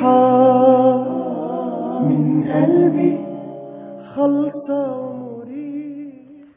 نصيحة من قلبي خلصة ومريحة.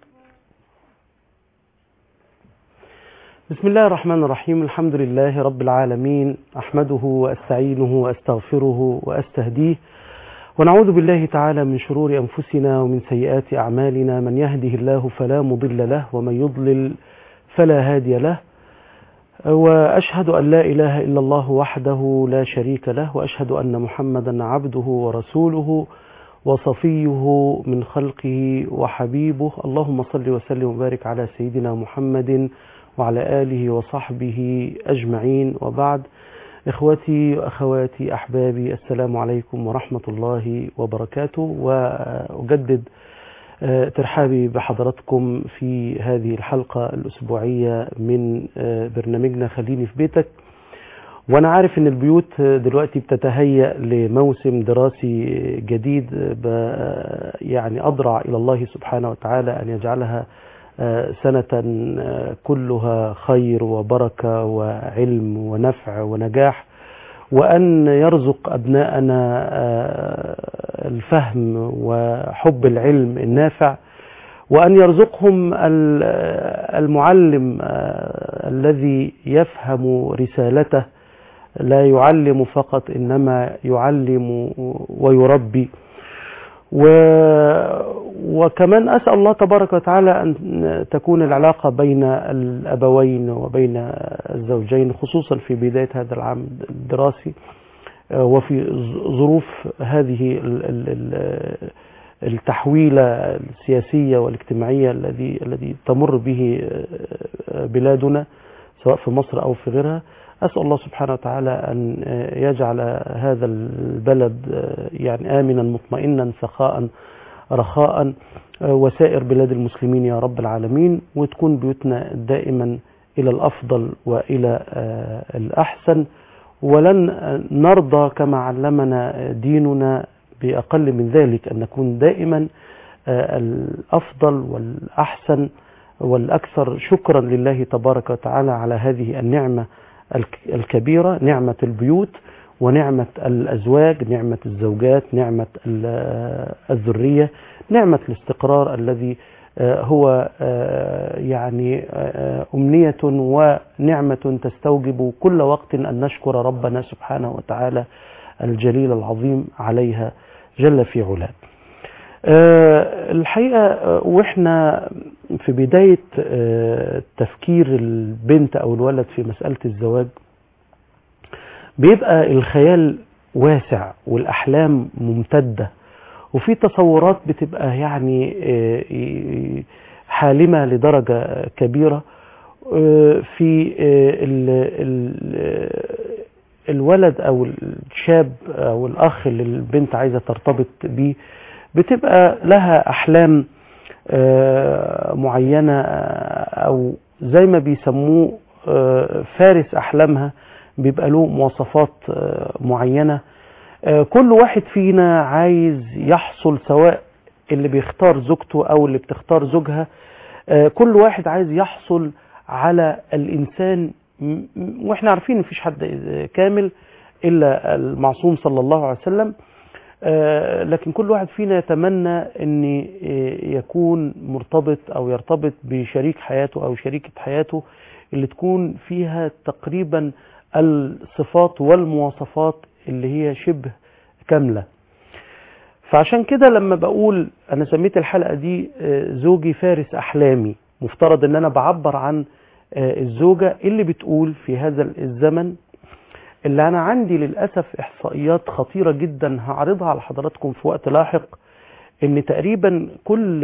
بسم الله الرحمن الرحيم. الحمد لله رب العالمين، أحمده وأستعينه وأستغفره وأستهديه، ونعوذ بالله تعالى من شرور أنفسنا ومن سيئات أعمالنا. من يهده الله فلا مضل له، ومن يضلل فلا هادي له. وأشهد أن لا إله إلا الله وحده لا شريك له، وأشهد أن محمدا عبده ورسوله وصفيه من خلقه وحبيبه. اللهم صل وسلم وبارك على سيدنا محمد وعلى آله وصحبه أجمعين، وبعد. إخوتي وأخواتي أحبابي، السلام عليكم ورحمة الله وبركاته، وأجدد ترحابي بحضراتكم في هذه الحلقة الأسبوعية من برنامجنا خليني في بيتك. وأنا عارف أن البيوت دلوقتي بتتهيأ لموسم دراسي جديد، يعني أضرع إلى الله سبحانه وتعالى أن يجعلها سنة كلها خير وبركة وعلم ونفع ونجاح، وأن يرزق أبناءنا الفهم وحب العلم النافع، وأن يرزقهم المعلم الذي يفهم رسالته، لا يعلم فقط إنما يعلم ويربي. وكمان أسأل الله تبارك وتعالى أن تكون العلاقة بين الأبوين وبين الزوجين، خصوصا في بداية هذا العام الدراسي وفي ظروف هذه التحويلة السياسية والاجتماعية الذي تمر به بلادنا سواء في مصر أو في غيرها. أسأل الله سبحانه وتعالى أن يجعل هذا البلد يعني آمنا مطمئنا سخاء رخاء، وسائر بلاد المسلمين يا رب العالمين، وتكون بيوتنا دائما إلى الأفضل وإلى الأحسن. ولن نرضى كما علمنا ديننا بأقل من ذلك، أن نكون دائما الأفضل والأحسن والأكثر شكرا لله تبارك وتعالى على هذه النعمة الكبيرة، نعمة البيوت ونعمة الأزواج، نعمة الزوجات، نعمة الذرية، نعمة الاستقرار الذي هو يعني أمنية ونعمة تستوجب كل وقت أن نشكر ربنا سبحانه وتعالى الجليل العظيم عليها جل في علاه. الحقيقة وإحنا في بداية تفكير البنت أو الولد في مسألة الزواج، بيبقى الخيال واسع والأحلام ممتدة، وفي تصورات بتبقى يعني حالمة لدرجة كبيرة في الولد أو الشاب أو الأخ اللي البنت عايزة ترتبط بيه. بتبقى لها أحلام معينة، أو زي ما بيسموه فارس أحلامها، بيبقى له مواصفات معينة. كل واحد فينا عايز يحصل، سواء اللي بيختار زوجته أو اللي بتختار زوجها، كل واحد عايز يحصل على الإنسان. وإحنا عارفين مفيش حد كامل إلا المعصوم صلى الله عليه وسلم، لكن كل واحد فينا يتمنى أن يكون مرتبط أو يرتبط بشريك حياته أو شريكة حياته اللي تكون فيها تقريبا الصفات والمواصفات اللي هي شبه كاملة. فعشان كده لما بقول أنا سميت الحلقة دي زوجي فارس أحلامي، مفترض أن أنا بعبر عن الزوجة اللي بتقول في هذا الزمن اللي أنا عندي للأسف إحصائيات خطيرة جدا هعرضها على حضراتكم في وقت لاحق، إن تقريبا كل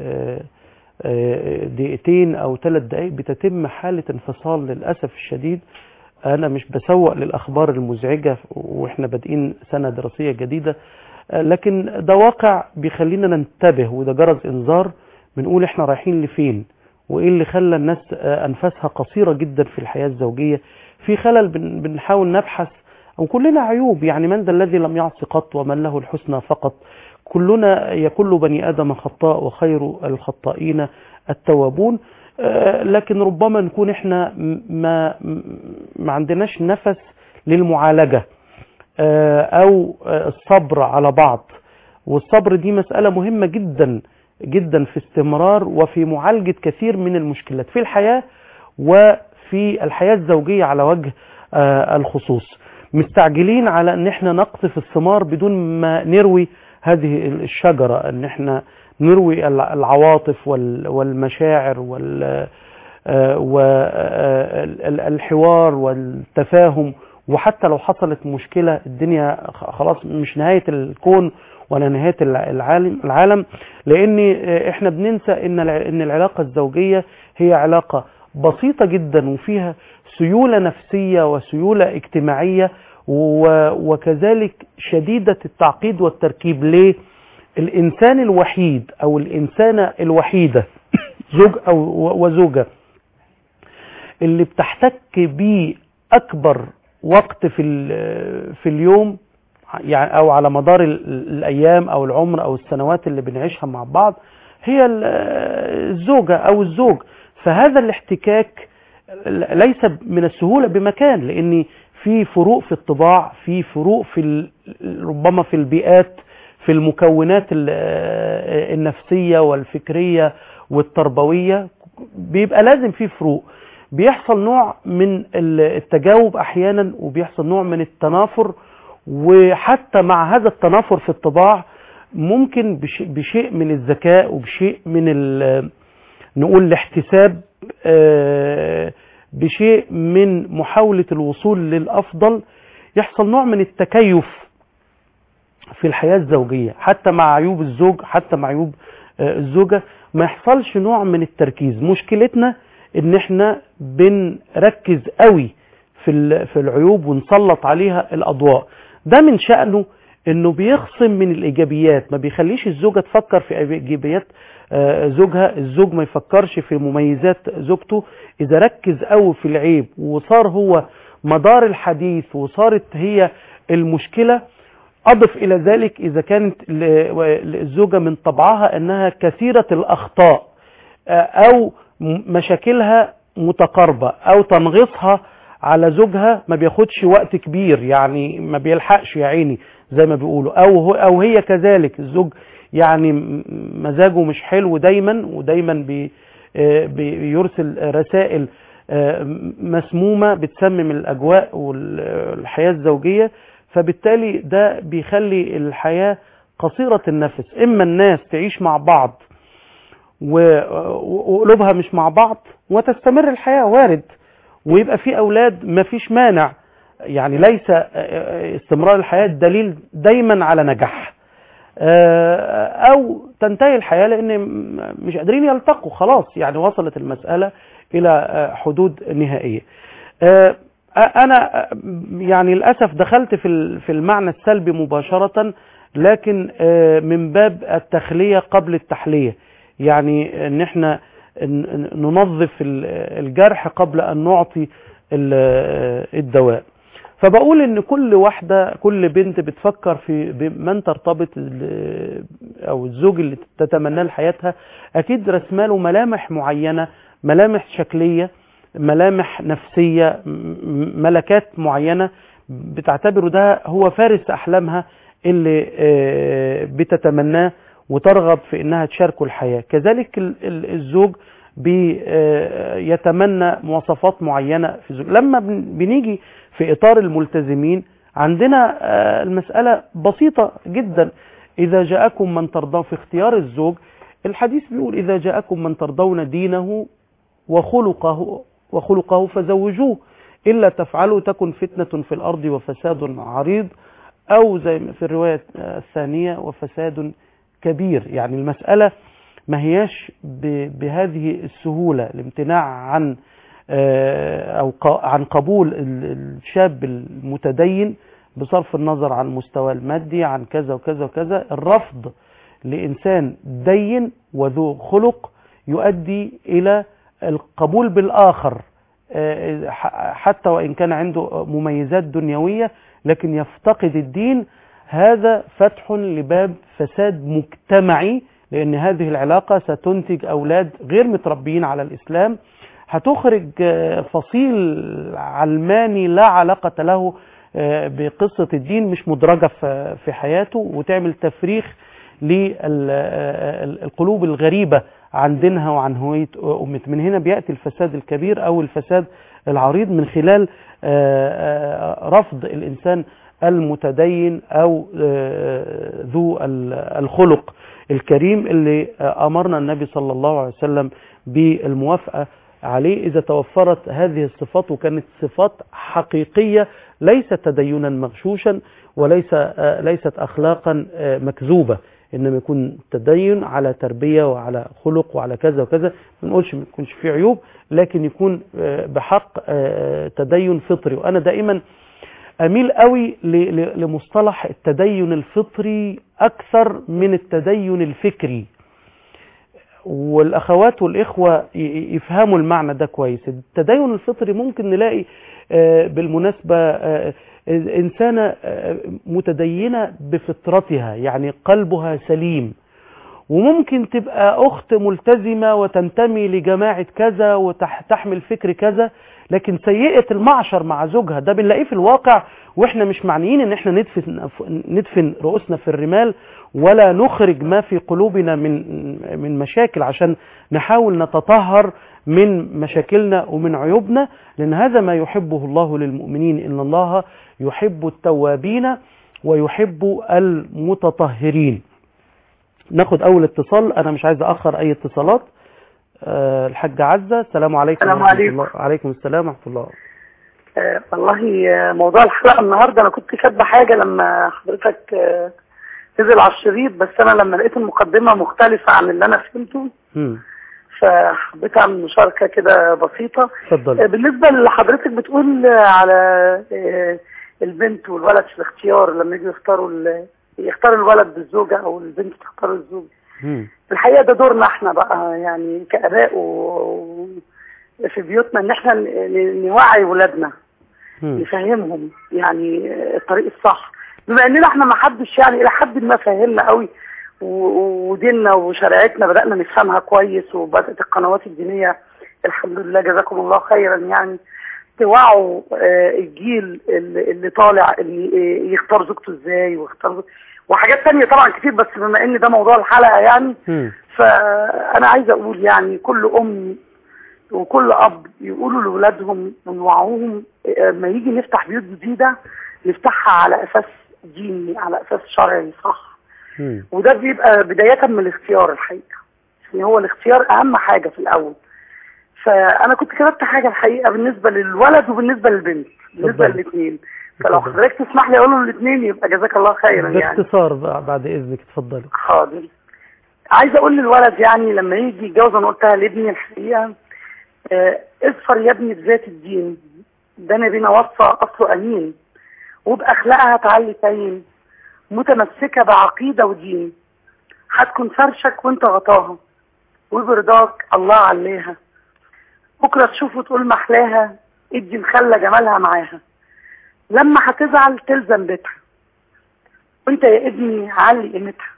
دقيقتين أو 3 دقائق بتتم حالة انفصال للأسف الشديد. أنا مش بسوق للأخبار المزعجة وإحنا بادئين سنة دراسية جديدة، لكن ده واقع بيخلينا ننتبه، وده جرس إنذار بنقول إحنا رايحين لفين، وإيه اللي خلى الناس أنفاسها قصيرة جدا في الحياة الزوجية. في خلل بنحاول نبحث، أو كلنا عيوب، يعني من ذا الذي لم يعص قط ومن له الحسنى فقط. كلنا يكل بني آدم خطاء وخير الخطائين التوابون. لكن ربما نكون احنا ما عندناش نفس للمعالجة. أو الصبر على بعض. والصبر دي مسألة مهمة جدا جدا في استمرار وفي معالجة كثير من المشكلات في الحياة وفي الحياة الزوجية على وجه الخصوص. مستعجلين على ان احنا نقطف الثمار بدون ما نروي هذه الشجرة، ان احنا نروي العواطف والمشاعر والحوار والتفاهم. وحتى لو حصلت مشكلة الدنيا خلاص مش نهاية الكون ولا نهاية العالم، لان احنا بننسى ان العلاقة الزوجية هي علاقة بسيطة جدا وفيها سيولة نفسية وسيولة اجتماعية وكذلك شديدة التعقيد والتركيب. ليه؟ الإنسان الوحيد أو الإنسانة الوحيدة زوج أو وزوجة اللي بتحتك بيه أكبر وقت في اليوم، يعني أو على مدار الأيام أو العمر أو السنوات اللي بنعيشها مع بعض، هي الزوجة أو الزوج. فهذا الاحتكاك ليس من السهولة بمكان، لأن في فروق في الطباع، في فروق ربما في البيئات، في المكونات النفسية والفكرية والتربوية، بيبقى لازم في فروق. بيحصل نوع من التجاوب أحيانا وبيحصل نوع من التنافر، وحتى مع هذا التنافر في الطباع ممكن بشيء من الذكاء وبشيء من نقول الاحتساب، بشيء من محاولة الوصول للأفضل، يحصل نوع من التكيف في الحياة الزوجية حتى مع عيوب الزوج، حتى مع عيوب الزوجة، ما يحصلش نوع من التركيز. مشكلتنا ان احنا بنركز قوي في العيوب ونسلط عليها الأضواء. ده من شأنه انه بيخصم من الإيجابيات، ما بيخليش الزوجة تفكر في إيجابيات زوجها، الزوج ما يفكرش في مميزات زوجته. إذا ركز قوي في العيب وصار هو مدار الحديث وصارت هي المشكلة، أضف إلى ذلك إذا كانت الزوجة من طبعها أنها كثيرة الأخطاء أو مشاكلها متقاربة أو تنغصها على زوجها ما بياخدش وقت كبير، يعني ما بيلحقش يا عيني زي ما بيقولوا، أو هي كذلك الزوج يعني مزاجه مش حلو دايما ودايما بيرسل رسائل مسمومة بتسمم الأجواء والحياة الزوجية. فبالتالي ده بيخلي الحياة قصيرة النفس. إما الناس تعيش مع بعض وقلوبها مش مع بعض وتستمر الحياة، وارد، ويبقى في أولاد ما فيش مانع، يعني ليس استمرار الحياة دليل دايما على نجاح، أو تنتهي الحياة لأن مش قادرين يلتقوا خلاص، يعني وصلت المسألة إلى حدود نهائية. أنا يعني للأسف دخلت في المعنى السلبي مباشرة، لكن من باب التخلية قبل التحلية، يعني ان احنا ننظف الجرح قبل ان نعطي الدواء. فبقول ان كل واحدة، كل بنت بتفكر في من ترتبط او الزوج اللي تتمناه لحياتها، اكيد رسماله ملامح معينة، ملامح شكلية، ملامح نفسية، ملكات معينة بتعتبره ده هو فارس أحلامها اللي بتتمناه وترغب في إنها تشاركه الحياة. كذلك الزوج بيتمنى مواصفات معينة في الزوج. لما بنيجي في إطار الملتزمين عندنا المسألة بسيطة جدا. إذا جاءكم من ترضون، في اختيار الزوج الحديث بيقول إذا جاءكم من ترضون دينه وخلقه فزوجوه، إلا تفعلوا تكن فتنة في الأرض وفساد عريض، أو زي في الرواية الثانية وفساد كبير. يعني المسألة ما هياش بهذه السهولة، الامتناع عن قبول الشاب المتدين بصرف النظر عن مستوى المادي، عن كذا وكذا وكذا. الرفض لإنسان دين وذو خلق يؤدي إلى القبول بالآخر، حتى وإن كان عنده مميزات دنيوية لكن يفتقد الدين. هذا فتح لباب فساد مجتمعي، لأن هذه العلاقة ستنتج أولاد غير متربيين على الإسلام، هتخرج فصيل علماني لا علاقة له بقصة الدين مش مدرجة في حياته، وتعمل تفريخ للقلوب الغريبة عن دينها وعن هوية أمته. من هنا بيأتي الفساد الكبير أو الفساد العريض من خلال رفض الإنسان المتدين أو ذو الخلق الكريم اللي أمرنا النبي صلى الله عليه وسلم بالموافقة عليه إذا توفرت هذه الصفات، وكانت صفات حقيقية ليست تدينا مغشوشا وليست أخلاقا مكذوبة، إنما يكون تدين على تربية وعلى خلق وعلى كذا وكذا. ما نقولش ما يكونش فيه عيوب، لكن يكون بحق تدين فطري. وأنا دائما أميل قوي لمصطلح التدين الفطري أكثر من التدين الفكري، والأخوات والإخوة يفهموا المعنى ده كويس. التدين الفطري ممكن نلاقي بالمناسبة إنسانة متدينة بفطرتها، يعني قلبها سليم، وممكن تبقى أخت ملتزمة وتنتمي لجماعة كذا وتحمل فكر كذا، لكن سيئة المعشر مع زوجها. ده بنلاقيه في الواقع، وإحنا مش معنيين إن إحنا ندفن رؤوسنا في الرمال ولا نخرج ما في قلوبنا من مشاكل عشان نحاول نتطهر من مشاكلنا ومن عيوبنا، لأن هذا ما يحبه الله للمؤمنين، إن الله يحب التوابين ويحب المتطهرين. ناخد أول اتصال، أنا مش عايز أخر أي اتصالات. الحاجة عزة، السلام عليكم. السلام عليكم. عليكم السلام ورحمة الله. والله موضوع الحلقة النهاردة أنا كنت كاتبة حاجة لما حضرتك نزل على الشريط، بس أنا لما لقيت المقدمة مختلفة عن اللي أنا فهمته فحبيت أعمل مشاركة كده بسيطة. اتفضل. بالنسبة لحضرتك بتقول على البنت والولد في الاختيار، لما يجوا يختاروا الولد بالزوجة أو البنت تختار الزوج. الحقيقة ده دورنا احنا بقى، يعني كآباء في بيوتنا، ان احنا نوعي ولادنا، نفهمهم يعني الطريق الصح، بما اننا احنا ما حدش يعني الى حد ما فهمنا قوي، وديننا وشريعتنا بدأنا نفهمها كويس، وبدأت القنوات الدينية الحمد لله جزاكم الله خيرا يعني توعوا الجيل اللي طالع اللي يختار زوجته ازاي وحاجات تانية طبعا كتير، بس بما ان ده موضوع الحلقة يعني فانا عايزة اقول يعني كل ام وكل اب يقولوا لأولادهم ونوعوهم ما يجي نفتح بيوت جديدة نفتحها على اساس ديني، على اساس شرعي صح. وده بيبقى بداية من الاختيار الحقيقة، يعني هو الاختيار اهم حاجة في الاول. فانا كنت كتبت حاجة الحقيقة بالنسبة للولد وبالنسبة للبنت، بالنسبة للاثنين، فلو حضرتك تسمح لي اقول الاثنين يبقى جزاك الله خيرا يعني باختصار بعد اذنك. اتفضلي. حاضر. عايزه اقول للولد يعني لما يجي يتجوز، انا قلتها لابني الحقيقه، اصفر يا ابني بذات الدين، ده نبينا وصى اصله امين، وباخلاقها تعلي تين، متمسكه بعقيده ودين، هتكون فرشك وانت غطاها، وبرضاك الله عليها، بكره تشوف وتقول محلاها، ادي مخلى جمالها معاها، لما هتزعل تلزم بيتها، وانت يا ابني علي قيمتها،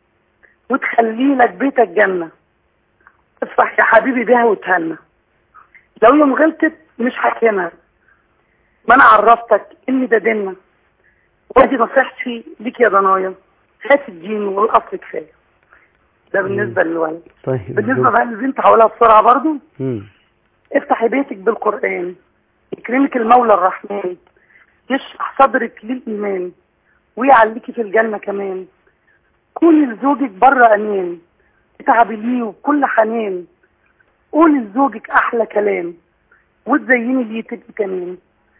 وتخلي لك بيتك جنة، افرح يا حبيبي بيها وتهنى، لو يوم غلطت مش حكينا، ما انا عرفتك ان ده ديننا، ودي نصيحتي ليك يا ضنايا، هات الدين والاصل كفايه. ده بالنسبه للولد. طيب. بالنسبه بقى للبنت هقولها بسرعه برضو. افتحي بيتك بالقران، يكرمك المولى الرحمن، يشرح صدرك للايمان، ويعليكي في الجنه كمان، كوني لزوجك بره امان، اتعبي ليه وبكل حنان، قولي لزوجك احلى كلام، وتزيني ليه تبقي كمان،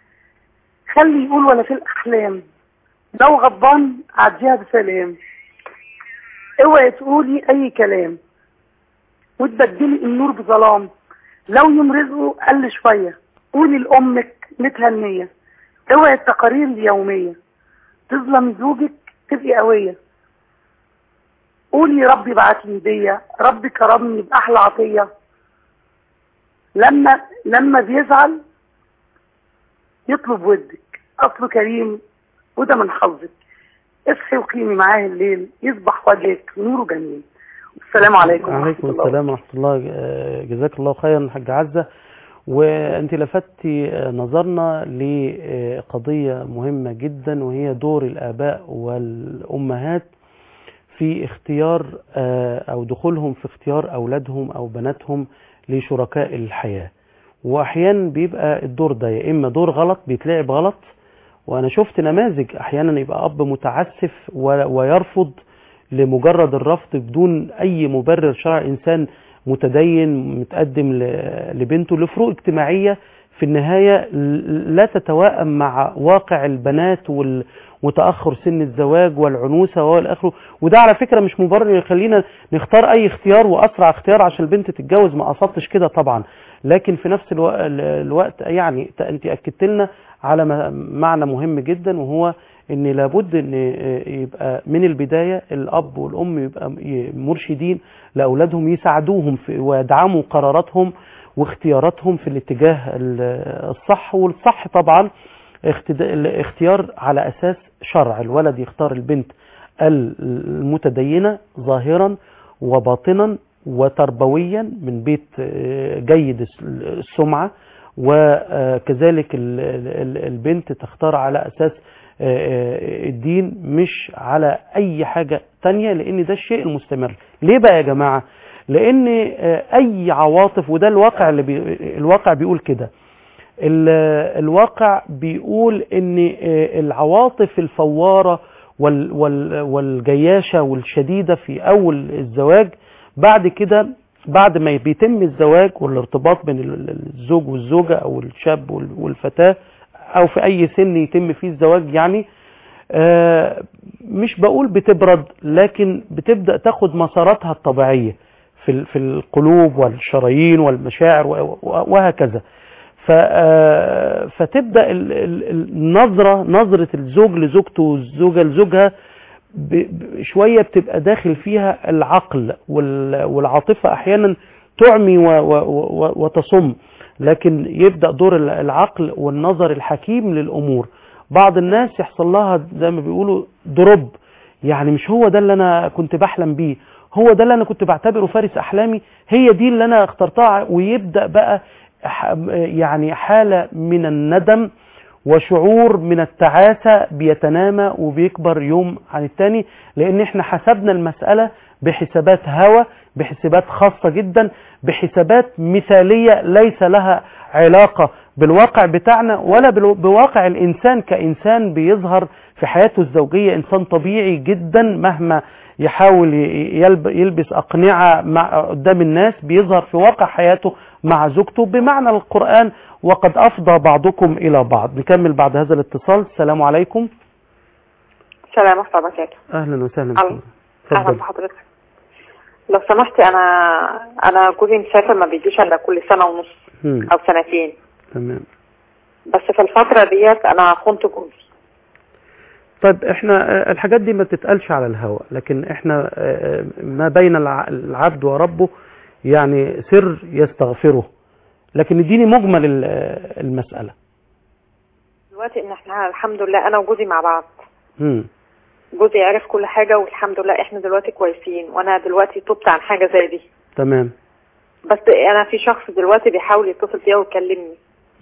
خلي يقول ولا في الاحلام، لو غضبان عديها بسلام، اوعي تقولي اي كلام، وتبدلي النور بظلام، لو يوم رزقه قل شويه، قولي لامك متهنيه، اوعي التقارير اليوميه، تظلم زوجك تبقي قويه، قولي ربي بعتلي هديه، ربي كرمني باحلى عطيه، لما بيزعل يطلب ودك، اصله كريم وده من حظك، اصحي وقيمي معاه الليل، يصبح وجهك نوره جميل. السلام عليكم. وعليكم السلام ورحمة الله. جزاك الله خيرا الحاجة عزة. وأنت لفتي نظرنا لقضية مهمة جدا، وهي دور الآباء والأمهات في اختيار أو دخولهم في اختيار أولادهم أو بناتهم لشركاء الحياة. وأحيانا بيبقى الدور ده يا إما دور غلط بيتلعب غلط، وأنا شفت نماذج أحيانا يبقى أب متعسف ويرفض لمجرد الرفض بدون أي مبرر شرعي، إنسان متدين متقدم لبنته لفروق اجتماعية في النهاية لا تتوائم مع واقع البنات وتأخر سن الزواج والعنوسة والآخر. وده على فكرة مش مبرر يخلينا نختار أي اختيار وأسرع اختيار عشان البنت تتجوز، ما قصدتش كده طبعا، لكن في نفس الوقت يعني أنت أكدت لنا على معنى مهم جدا، وهو ان لابد ان يبقى من البداية الاب والام يبقى مرشدين لاولادهم، يساعدوهم ويدعموا قراراتهم واختياراتهم في الاتجاه الصح. والصح طبعا الاختيار على اساس شرع، الولد يختار البنت المتدينة ظاهرا وباطنا وتربويا من بيت جيد السمعة، وكذلك البنت تختار على اساس الدين مش على اي حاجة تانية، لان ده الشيء المستمر. ليه بقى يا جماعة؟ لان اي عواطف، وده الواقع الواقع بيقول كده، الواقع بيقول ان العواطف الفوارة والجياشة والشديدة في اول الزواج، بعد كده بعد ما بيتم الزواج والارتباط بين الزوج والزوجة او الشاب والفتاة او في اي سن يتم فيه الزواج، يعني مش بقول بتبرد، لكن بتبدأ تاخد مساراتها الطبيعية في القلوب والشرايين والمشاعر وهكذا. فتبدأ نظرة الزوج لزوجته والزوجة لزوجها شوية بتبقى داخل فيها العقل والعاطفة، احيانا تعمي وتصم، لكن يبدأ دور العقل والنظر الحكيم للأمور. بعض الناس يحصل لها زي ما بيقولوا دروب، يعني مش هو ده اللي أنا كنت بحلم بيه، هو ده اللي أنا كنت بعتبره فارس أحلامي، هي دي اللي أنا اخترتها، ويبدأ بقى يعني حالة من الندم وشعور من التعاسة بيتنامى وبيكبر يوم عن التاني، لأن احنا حسبنا المسألة بحسابات هوى، بحسابات خاصة جدا، بحسابات مثالية ليس لها علاقة بالواقع بتاعنا ولا بواقع الإنسان كإنسان بيظهر في حياته الزوجية إنسان طبيعي جدا، مهما يحاول يلبس أقنعة قدام الناس بيظهر في واقع حياته مع زوجته بمعنى القرآن وقد أفضى بعضكم إلى بعض. نكمل بعد هذا الاتصال. السلام عليكم. السلام ورحمة الله وبركاته. أهلا وسهلا. أهلا بحضرتك. لو سمحتي أنا جوزي مسافر ما بيجيش إلا كل سنة ونص أو سنتين. تمام. بس في الفترة ديت أنا خنت جوزي. طيب احنا الحاجات دي ما بتتقالش على الهواء، لكن احنا ما بين العبد وربه يعني سر يستغفره، لكن اديني مجمل المسألة. دلوقتي ان احنا الحمد لله انا وجوزي مع بعض. جوزي عرف كل حاجة والحمد لله احنا دلوقتي كويسين، وانا دلوقتي تبت عن حاجة زي دي. تمام. بس انا في شخص دلوقتي بيحاول يتصل بيا ويكلمني.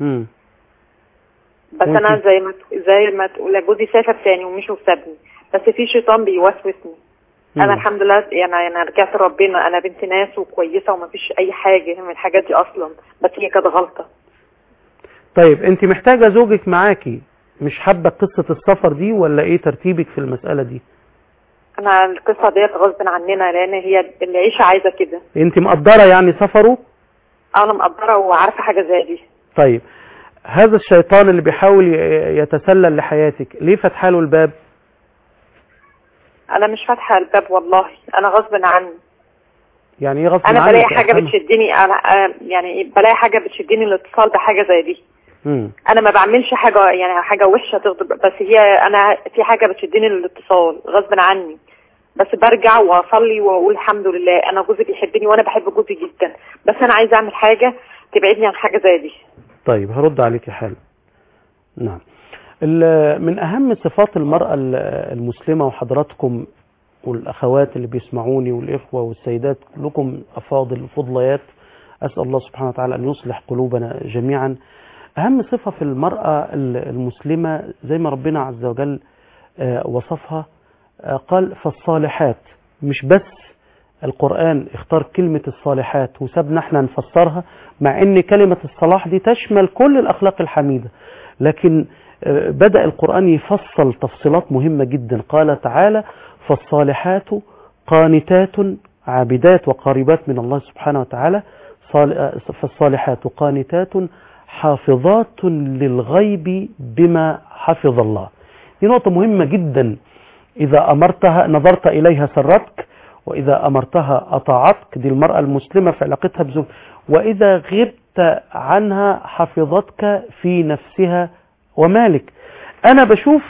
بس انا زي ما تقول جوزي سافر تاني ومش وسابني، بس في شيطان بيوسوسني. انا الحمد لله يعني انا رجعت ربنا، انا بنت ناس وكويسه وما فيش اي حاجه من الحاجات دي اصلا، بس هي كانت غلطه. طيب انت محتاجه زوجك معاكي، مش حابه قصه السفر دي ولا ايه ترتيبك في المساله دي؟ انا القصه ديت غصب عننا، لان هي العيشه عايزه كده. انت مقدره يعني سفره؟ انا مقدره وعارفه حاجه زي دي. طيب هذا الشيطان اللي بيحاول يتسلل لحياتك ليه فاتحه له الباب؟ انا مش فاتحه الباب والله، انا غصب عني. يعني ايه غصب عنك؟ انا بلاقي حاجه بتشدني، يعني بلاقي حاجه بتشدني الاتصال بحاجه زي دي. انا ما بعملش حاجه يعني حاجه وحشه تغضب، بس هي انا في حاجه بتشدني للاتصال غصب عني، بس برجع واصلي واقول الحمد لله انا جوزي بيحبني وانا بحب جوزي جدا، بس انا عايزه اعمل حاجه تبعدني عن حاجه زي دي. طيب هرد عليك حالا. نعم. من أهم صفات المرأة المسلمة، وحضراتكم والأخوات اللي بيسمعوني والإخوة والسيدات كلكم أفاضل فضليات أسأل الله سبحانه وتعالى أن يصلح قلوبنا جميعا. أهم صفة في المرأة المسلمة زي ما ربنا عز وجل وصفها، قال فالصالحات. مش بس القرآن اختار كلمة الصالحات وسابنا احنا نفسرها، مع ان كلمة الصلاح دي تشمل كل الأخلاق الحميدة، لكن بدأ القرآن يفصل تفصيلات مهمة جدا. قال تعالى فالصالحات قانتات عابدات وقاربات من الله سبحانه وتعالى، فالصالحات قانتات حافظات للغيب بما حفظ الله. دي نقطة مهمة جدا. إذا أمرتها نظرت إليها سرتك، وإذا أمرتها أطاعتك. دي المرأة المسلمة في علاقتها بزوج. وإذا غبت عنها حفظتك في نفسها ومالك. أنا بشوف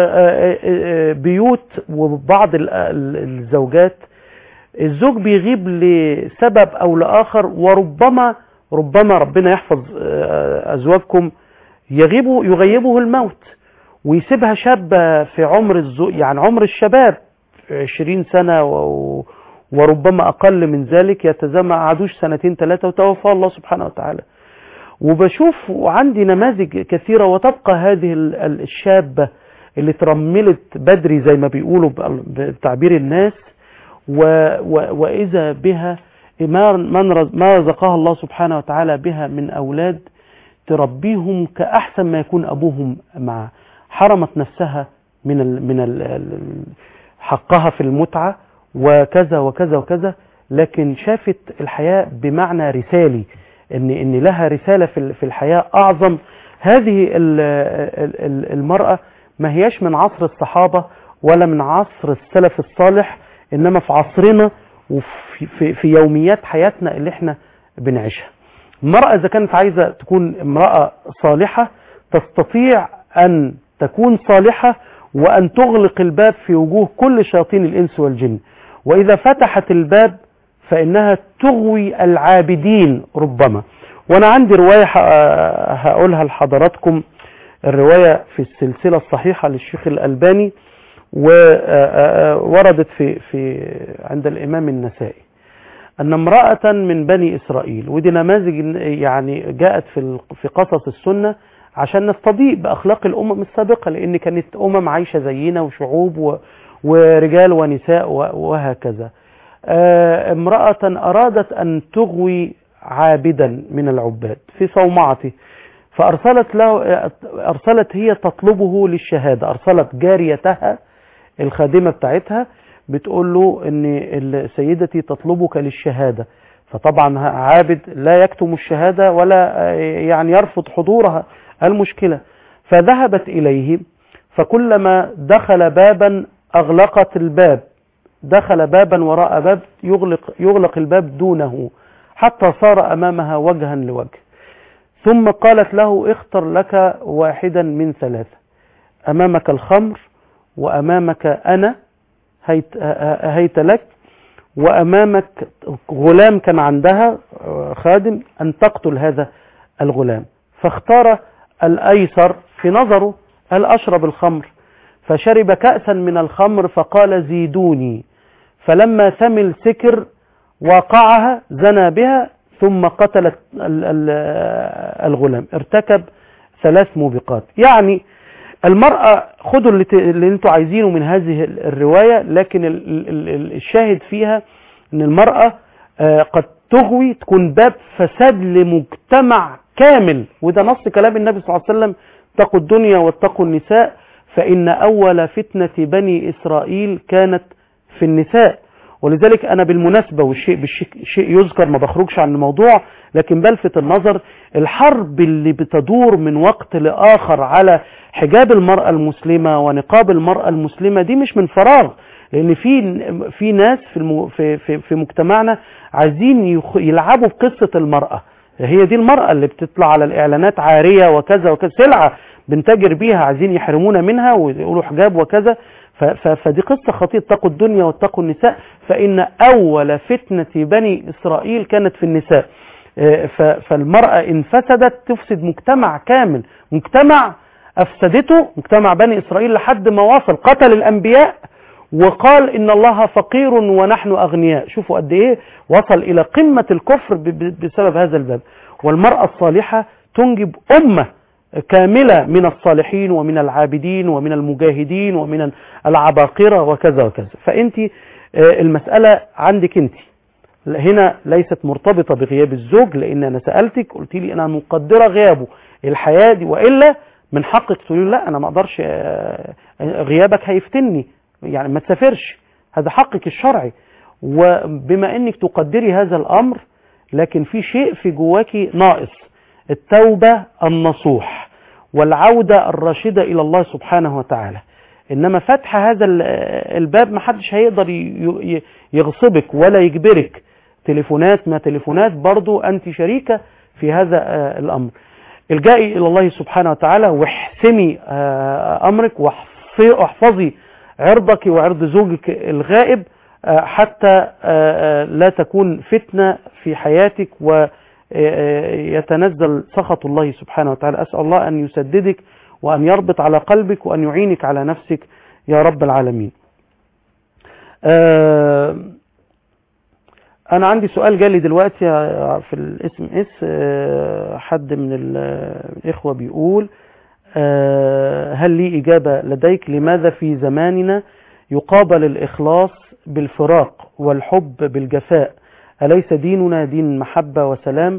بيوت وبعض الزوجات الزوج بيغيب لسبب أو لآخر، وربما ربنا يحفظ أزواجكم يغيبه الموت ويسيبها شابة في عمر يعني عمر الشباب 20 سنة وربما أقل من ذلك، يتزامع عادوش 2-3 وتوفى الله سبحانه وتعالى. وبشوف وعندي نماذج كثيرة، وتبقى هذه الشابة اللي ترملت بدري زي ما بيقولوا بتعبير الناس، وإذا بها ما رزقها الله سبحانه وتعالى بها من أولاد تربيهم كأحسن ما يكون أبوهم معه. حرمت نفسها من حقها في المتعة وكذا وكذا وكذا، لكن شافت الحياة بمعنى رسالي، إن لها رسالة في الحياة أعظم. هذه المرأة ما هياش من عصر الصحابة ولا من عصر السلف الصالح، إنما في عصرنا وفي يوميات حياتنا اللي احنا بنعيشها. المرأة إذا كانت عايزة تكون امرأة صالحة تستطيع أن تكون صالحة وأن تغلق الباب في وجوه كل شياطين الإنس والجن، وإذا فتحت الباب فإنها تغوي العابدين ربما. وأنا عندي رواية هقولها لحضراتكم، الرواية في السلسلة الصحيحة للشيخ الألباني، ووردت في عند الإمام النسائي، أن امرأة من بني إسرائيل، ودي نماذج يعني جاءت في قصص السنة عشان نستضيء بأخلاق الأمم السابقة، لأن كانت أمم عايشة زينا وشعوب ورجال ونساء وهكذا. امرأة أرادت أن تغوي عابدا من العباد في صومعته، فأرسلت هي تطلبه للشهادة. أرسلت جاريتها الخادمة بتاعتها بتقول له ان سيدتي تطلبك للشهادة، فطبعا عابد لا يكتم الشهادة ولا يعني يرفض حضورها المشكلة. فذهبت إليه، فكلما دخل بابا أغلقت الباب، دخل بابا وراء باب يغلق الباب دونه، حتى صار أمامها وجها لوجه. ثم قالت له اختر لك واحدا من 3، أمامك الخمر، وأمامك أنا هيت لك، وأمامك غلام كان عندها خادم أن تقتل هذا الغلام. فاختار الأيسر في نظره، هل أشرب الخمر؟ فشرب كأسا من الخمر فقال زيدوني، فلما ثمل سكر وقعها زنى بها ثم قتلت الغلام. ارتكب 3 موبقات. يعني المرأة خدوا اللي انتوا عايزينه من هذه الرواية، لكن الشاهد فيها ان المرأة قد تغوي، تكون باب فساد لمجتمع كامل. وده نص كلام النبي صلى الله عليه وسلم: اتقوا الدنيا واتقوا النساء فإن أول فتنة بني إسرائيل كانت في النساء. ولذلك أنا بالمناسبة والشيء بالشيء يذكر، ما بخرجش عن الموضوع، لكن بلفت النظر الحرب اللي بتدور من وقت لآخر على حجاب المرأة المسلمة ونقاب المرأة المسلمة، دي مش من فراغ، لأن في ناس في مجتمعنا عايزين يلعبوا بقصة المرأة. هي دي المرأة اللي بتطلع على الإعلانات عارية وكذا وكذا، سلعة بنتاجر بيها، عايزين يحرمونا منها ويقولوا حجاب وكذا. فدي قصة خطيرة. اتقوا الدنيا واتقوا النساء فإن أول فتنة بني إسرائيل كانت في النساء. فالمرأة إن فسدت تفسد مجتمع كامل. مجتمع أفسدته مجتمع بني إسرائيل لحد ما وصل قتل الأنبياء وقال إن الله فقير ونحن أغنياء. شوفوا قد إيه وصل إلى قمة الكفر بسبب هذا الباب. والمرأة الصالحة تنجب أمة كاملة من الصالحين ومن العابدين ومن المجاهدين ومن العباقرة وكذا وكذا. فأنت المسألة عندك أنت هنا ليست مرتبطة بغياب الزوج، لأن أنا سألتك قلت لي أنا مقدرة غيابه الحياة دي، وإلا من حقك تقولي لا أنا ما أقدرش، غيابك هيفتني، يعني ما تسافرش، هذا حقك الشرعي. وبما أنك تقدري هذا الأمر، لكن في شيء في جواكي ناقص، التوبة النصوح والعودة الراشدة إلى الله سبحانه وتعالى. إنما فتح هذا الباب محدش هيقدر يغصبك ولا يجبرك، تليفونات ما تليفونات، برضو أنت شريكة في هذا الأمر. الجائي إلى الله سبحانه وتعالى، واحسمي أمرك، واحفظي عرضك وعرض زوجك الغائب، حتى لا تكون فتنة في حياتك ويتنزل سخط الله سبحانه وتعالى. أسأل الله أن يسددك وأن يربط على قلبك وأن يعينك على نفسك يا رب العالمين. أنا عندي سؤال جالي دلوقتي في الاسم حد من الإخوة بيقول هل لي إجابة لديك؟ لماذا في زماننا يقابل الإخلاص بالفراق والحب بالجفاء؟ أليس ديننا دين محبة وسلام؟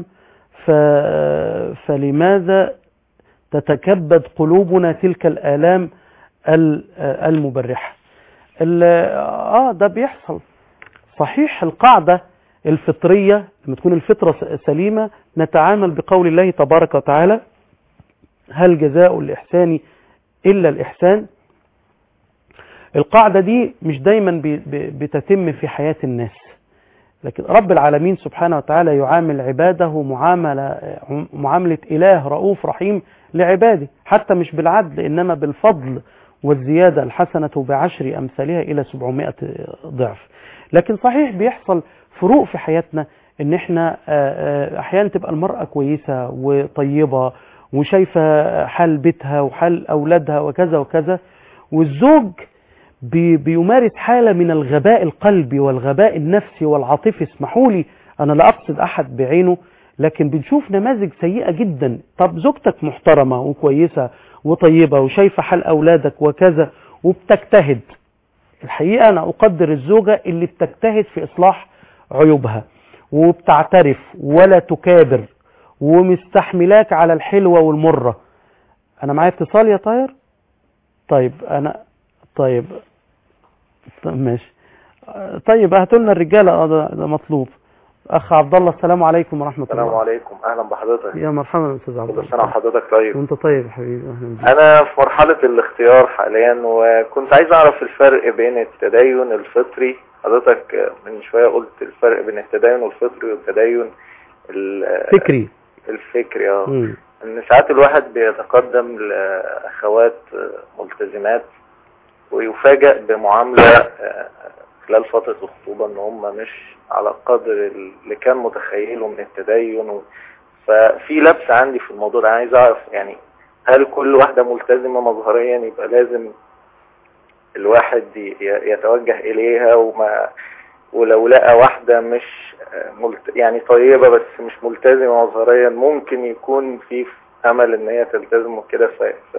فلماذا تتكبد قلوبنا تلك الآلام المبرحة؟ ده بيحصل صحيح. القاعدة الفطرية لما تكون الفطرة سليمة نتعامل بقول الله تبارك وتعالى هل جزاء الإحسان إلا الإحسان. القاعدة دي مش دايما بتتم في حياة الناس، لكن رب العالمين سبحانه وتعالى يعامل عباده معاملة إله رؤوف رحيم لعباده، حتى مش بالعدل إنما بالفضل والزيادة، الحسنة بعشر أمثالها إلى 700 ضعف. لكن صحيح بيحصل فروق في حياتنا، إن إحنا أحيانا تبقى المرأة كويسة وطيبة وشايفة حال بيتها وحال أولادها وكذا وكذا، والزوج بيمارس حالة من الغباء القلبي والغباء النفسي والعاطفي. اسمحوا لي أنا لا أقصد أحد بعينه، لكن بنشوف نماذج سيئة جدا. طب زوجتك محترمة وكويسة وطيبة وشايفة حال أولادك وكذا وبتجتهد، الحقيقة أنا أقدر الزوجة اللي بتجتهد في إصلاح عيوبها وبتعترف ولا تكابر ومستحملاك على الحلوة والمرة. أنا معايا اتصال يا طاهر؟ طيب ماشي. طيب هاتوا لنا الرجالة، ده مطلوب. أخ عبد الله السلام عليكم ورحمة الله. السلام عليكم، أهلا بحضرتك. يا مرحبا أستاذ عبد الله. كل سنة وحضرتك طيب. وأنت طيب يا حبيبي، أهلا بك. أنا في مرحلة الاختيار حاليا، وكنت عايز أعرف الفرق بين التدين الفطري. حضرتك من شوية قلت الفرق بين التدين الفطري والتدين الفكري. إن ساعات الواحد بيتقدم لأخوات ملتزمات ويفاجأ بمعاملة خلال فترة الخطوبة ان هم مش على قدر اللي كان متخيله من التدين، ففي لبس عندي في الموضوع ده. عايز اعرف يعني هل كل واحدة ملتزمة مظهريا يبقى لازم الواحد يتوجه اليها، ولو لقى واحدة مش يعني طيبة بس مش ملتزمة مظهريا ممكن يكون في امل ان هي تلتزم وكده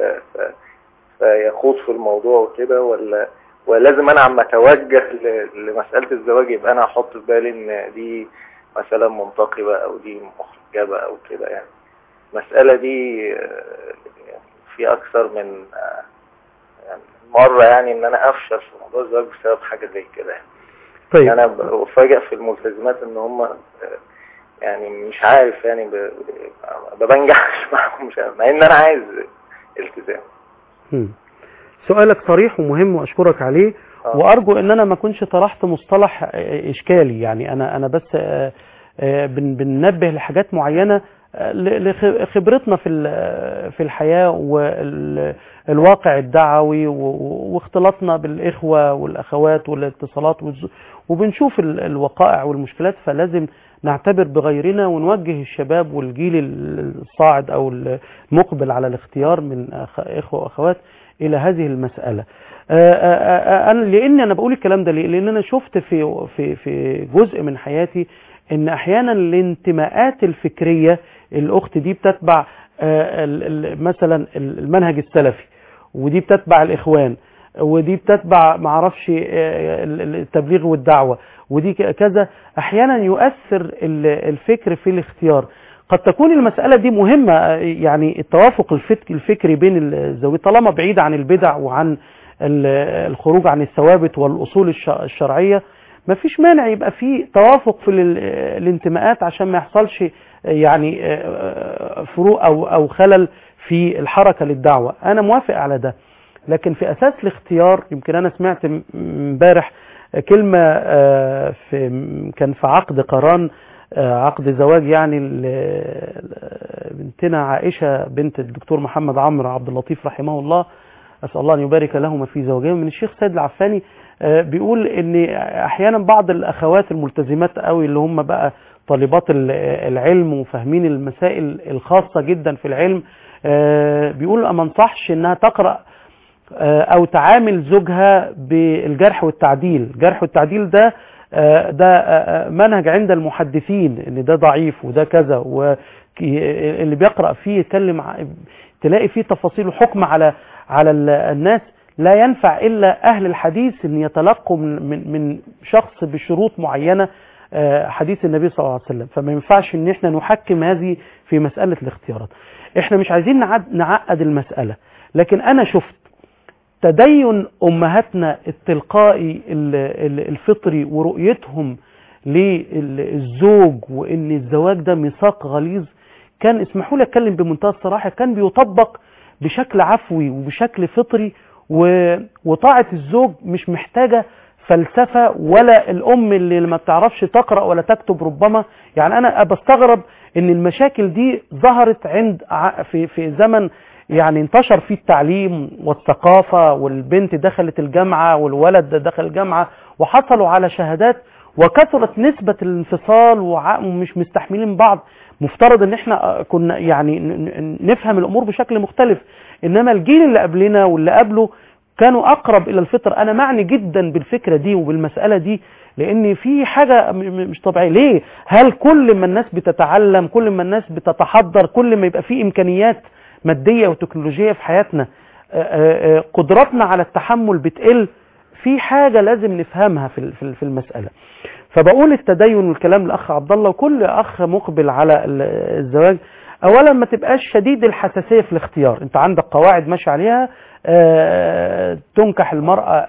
فيخوض في الموضوع وكده، ولازم انا عم اتوجه لمسألة الزواج يبقى انا احط في بالي ان دي مثلا منتقبة او دي محجبة او كده؟ يعني المسألة دي في اكثر من يعني مرة يعني ان انا افشل في موضوع الزواج بسبب حاجة زي كده. طيب انا بفاجئ في الملتزمات ان هم يعني مش عارف يعني بنجحش معهم مع ان انا عايز التزام. سؤالك صريح ومهم واشكرك عليه. وارجو ان انا ما كنتش طرحت مصطلح اشكالي، يعني انا بس بننبه لحاجات معينة لخبرتنا في الحياة والواقع الدعوي واختلاطنا بالاخوة والاخوات والاتصالات وبنشوف الوقائع والمشكلات، فلازم نعتبر بغيرنا ونوجه الشباب والجيل الصاعد او المقبل على الاختيار من اخوة واخوات إلى هذه المسألة. لأن أنا بقول الكلام ده لأن أنا شفت في جزء من حياتي إن أحيانا الانتماءات الفكرية الأخت دي بتتبع مثلا المنهج السلفي، ودي بتتبع الإخوان، ودي بتتبع معرفش التبليغ والدعوة، ودي كذا. أحيانا يؤثر الفكر في الاختيار. قد تكون المسألة دي مهمة، يعني التوافق الفكري بين الزوجين طالما بعيد عن البدع وعن الخروج عن الثوابت والأصول الشرعية، ما فيش مانع يبقى في توافق في الانتماءات عشان ما يحصلش يعني فروق أو خلل في الحركة للدعوة. أنا موافق على ده، لكن في أساس الاختيار يمكن أنا سمعت امبارح كلمة كان في عقد قران، عقد زواج يعني بنتنا عائشة بنت الدكتور محمد عمرو عبد اللطيف رحمه الله، أسأل الله أن يبارك لهما في زوجهم، من الشيخ سيد العفاني بيقول ان احيانا بعض الاخوات الملتزمات قوي اللي هم بقى طالبات العلم وفاهمين المسائل الخاصة جدا في العلم، بيقول ما انصحش انها تقرأ او تعامل زوجها بالجرح والتعديل. الجرح والتعديل ده منهج عند المحدثين ان ده ضعيف وده كذا، واللي بيقرأ فيه يتكلم تلاقي فيه تفاصيل وحكم على الناس. لا ينفع إلا أهل الحديث أن يتلقوا من شخص بشروط معينة حديث النبي صلى الله عليه وسلم، فما ينفعش أن احنا نحكم هذه في مسألة الاختيارات. احنا مش عايزين نعقد المسألة، لكن أنا شفت تدين أمهاتنا التلقائي الفطري ورؤيتهم للزوج وأن الزواج ده ميثاق غليظ، كان اسمحوا لي أتكلم بمنتهى الصراحة كان بيطبق بشكل عفوي وبشكل فطري، وطاعة الزوج مش محتاجة فلسفة، ولا الأم اللي ما بتعرفش تقرأ ولا تكتب ربما. يعني أنا بستغرب إن المشاكل دي ظهرت في زمن يعني انتشر فيه التعليم والثقافة، والبنت دخلت الجامعة والولد دخل الجامعة وحصلوا على شهادات، وكثرت نسبة الانفصال ومش مستحملين بعض. مفترض ان احنا كنا يعني نفهم الامور بشكل مختلف، انما الجيل اللي قبلنا واللي قبله كانوا اقرب الى الفطر. انا معني جدا بالفكرة دي وبالمسألة دي، لان في حاجة مش طبيعية. ليه؟ هل كل ما الناس بتتعلم، كل ما الناس بتتحضر، كل ما يبقى في امكانيات مادية وتكنولوجية في حياتنا، قدراتنا على التحمل بتقل؟ في حاجة لازم نفهمها في المسألة. فبقول التدين والكلام لأخ عبد الله وكل أخ مقبل على الزواج، أولا ما تبقاش شديد الحساسية في الاختيار. أنت عندك قواعد ماشي عليها، تنكح المرأة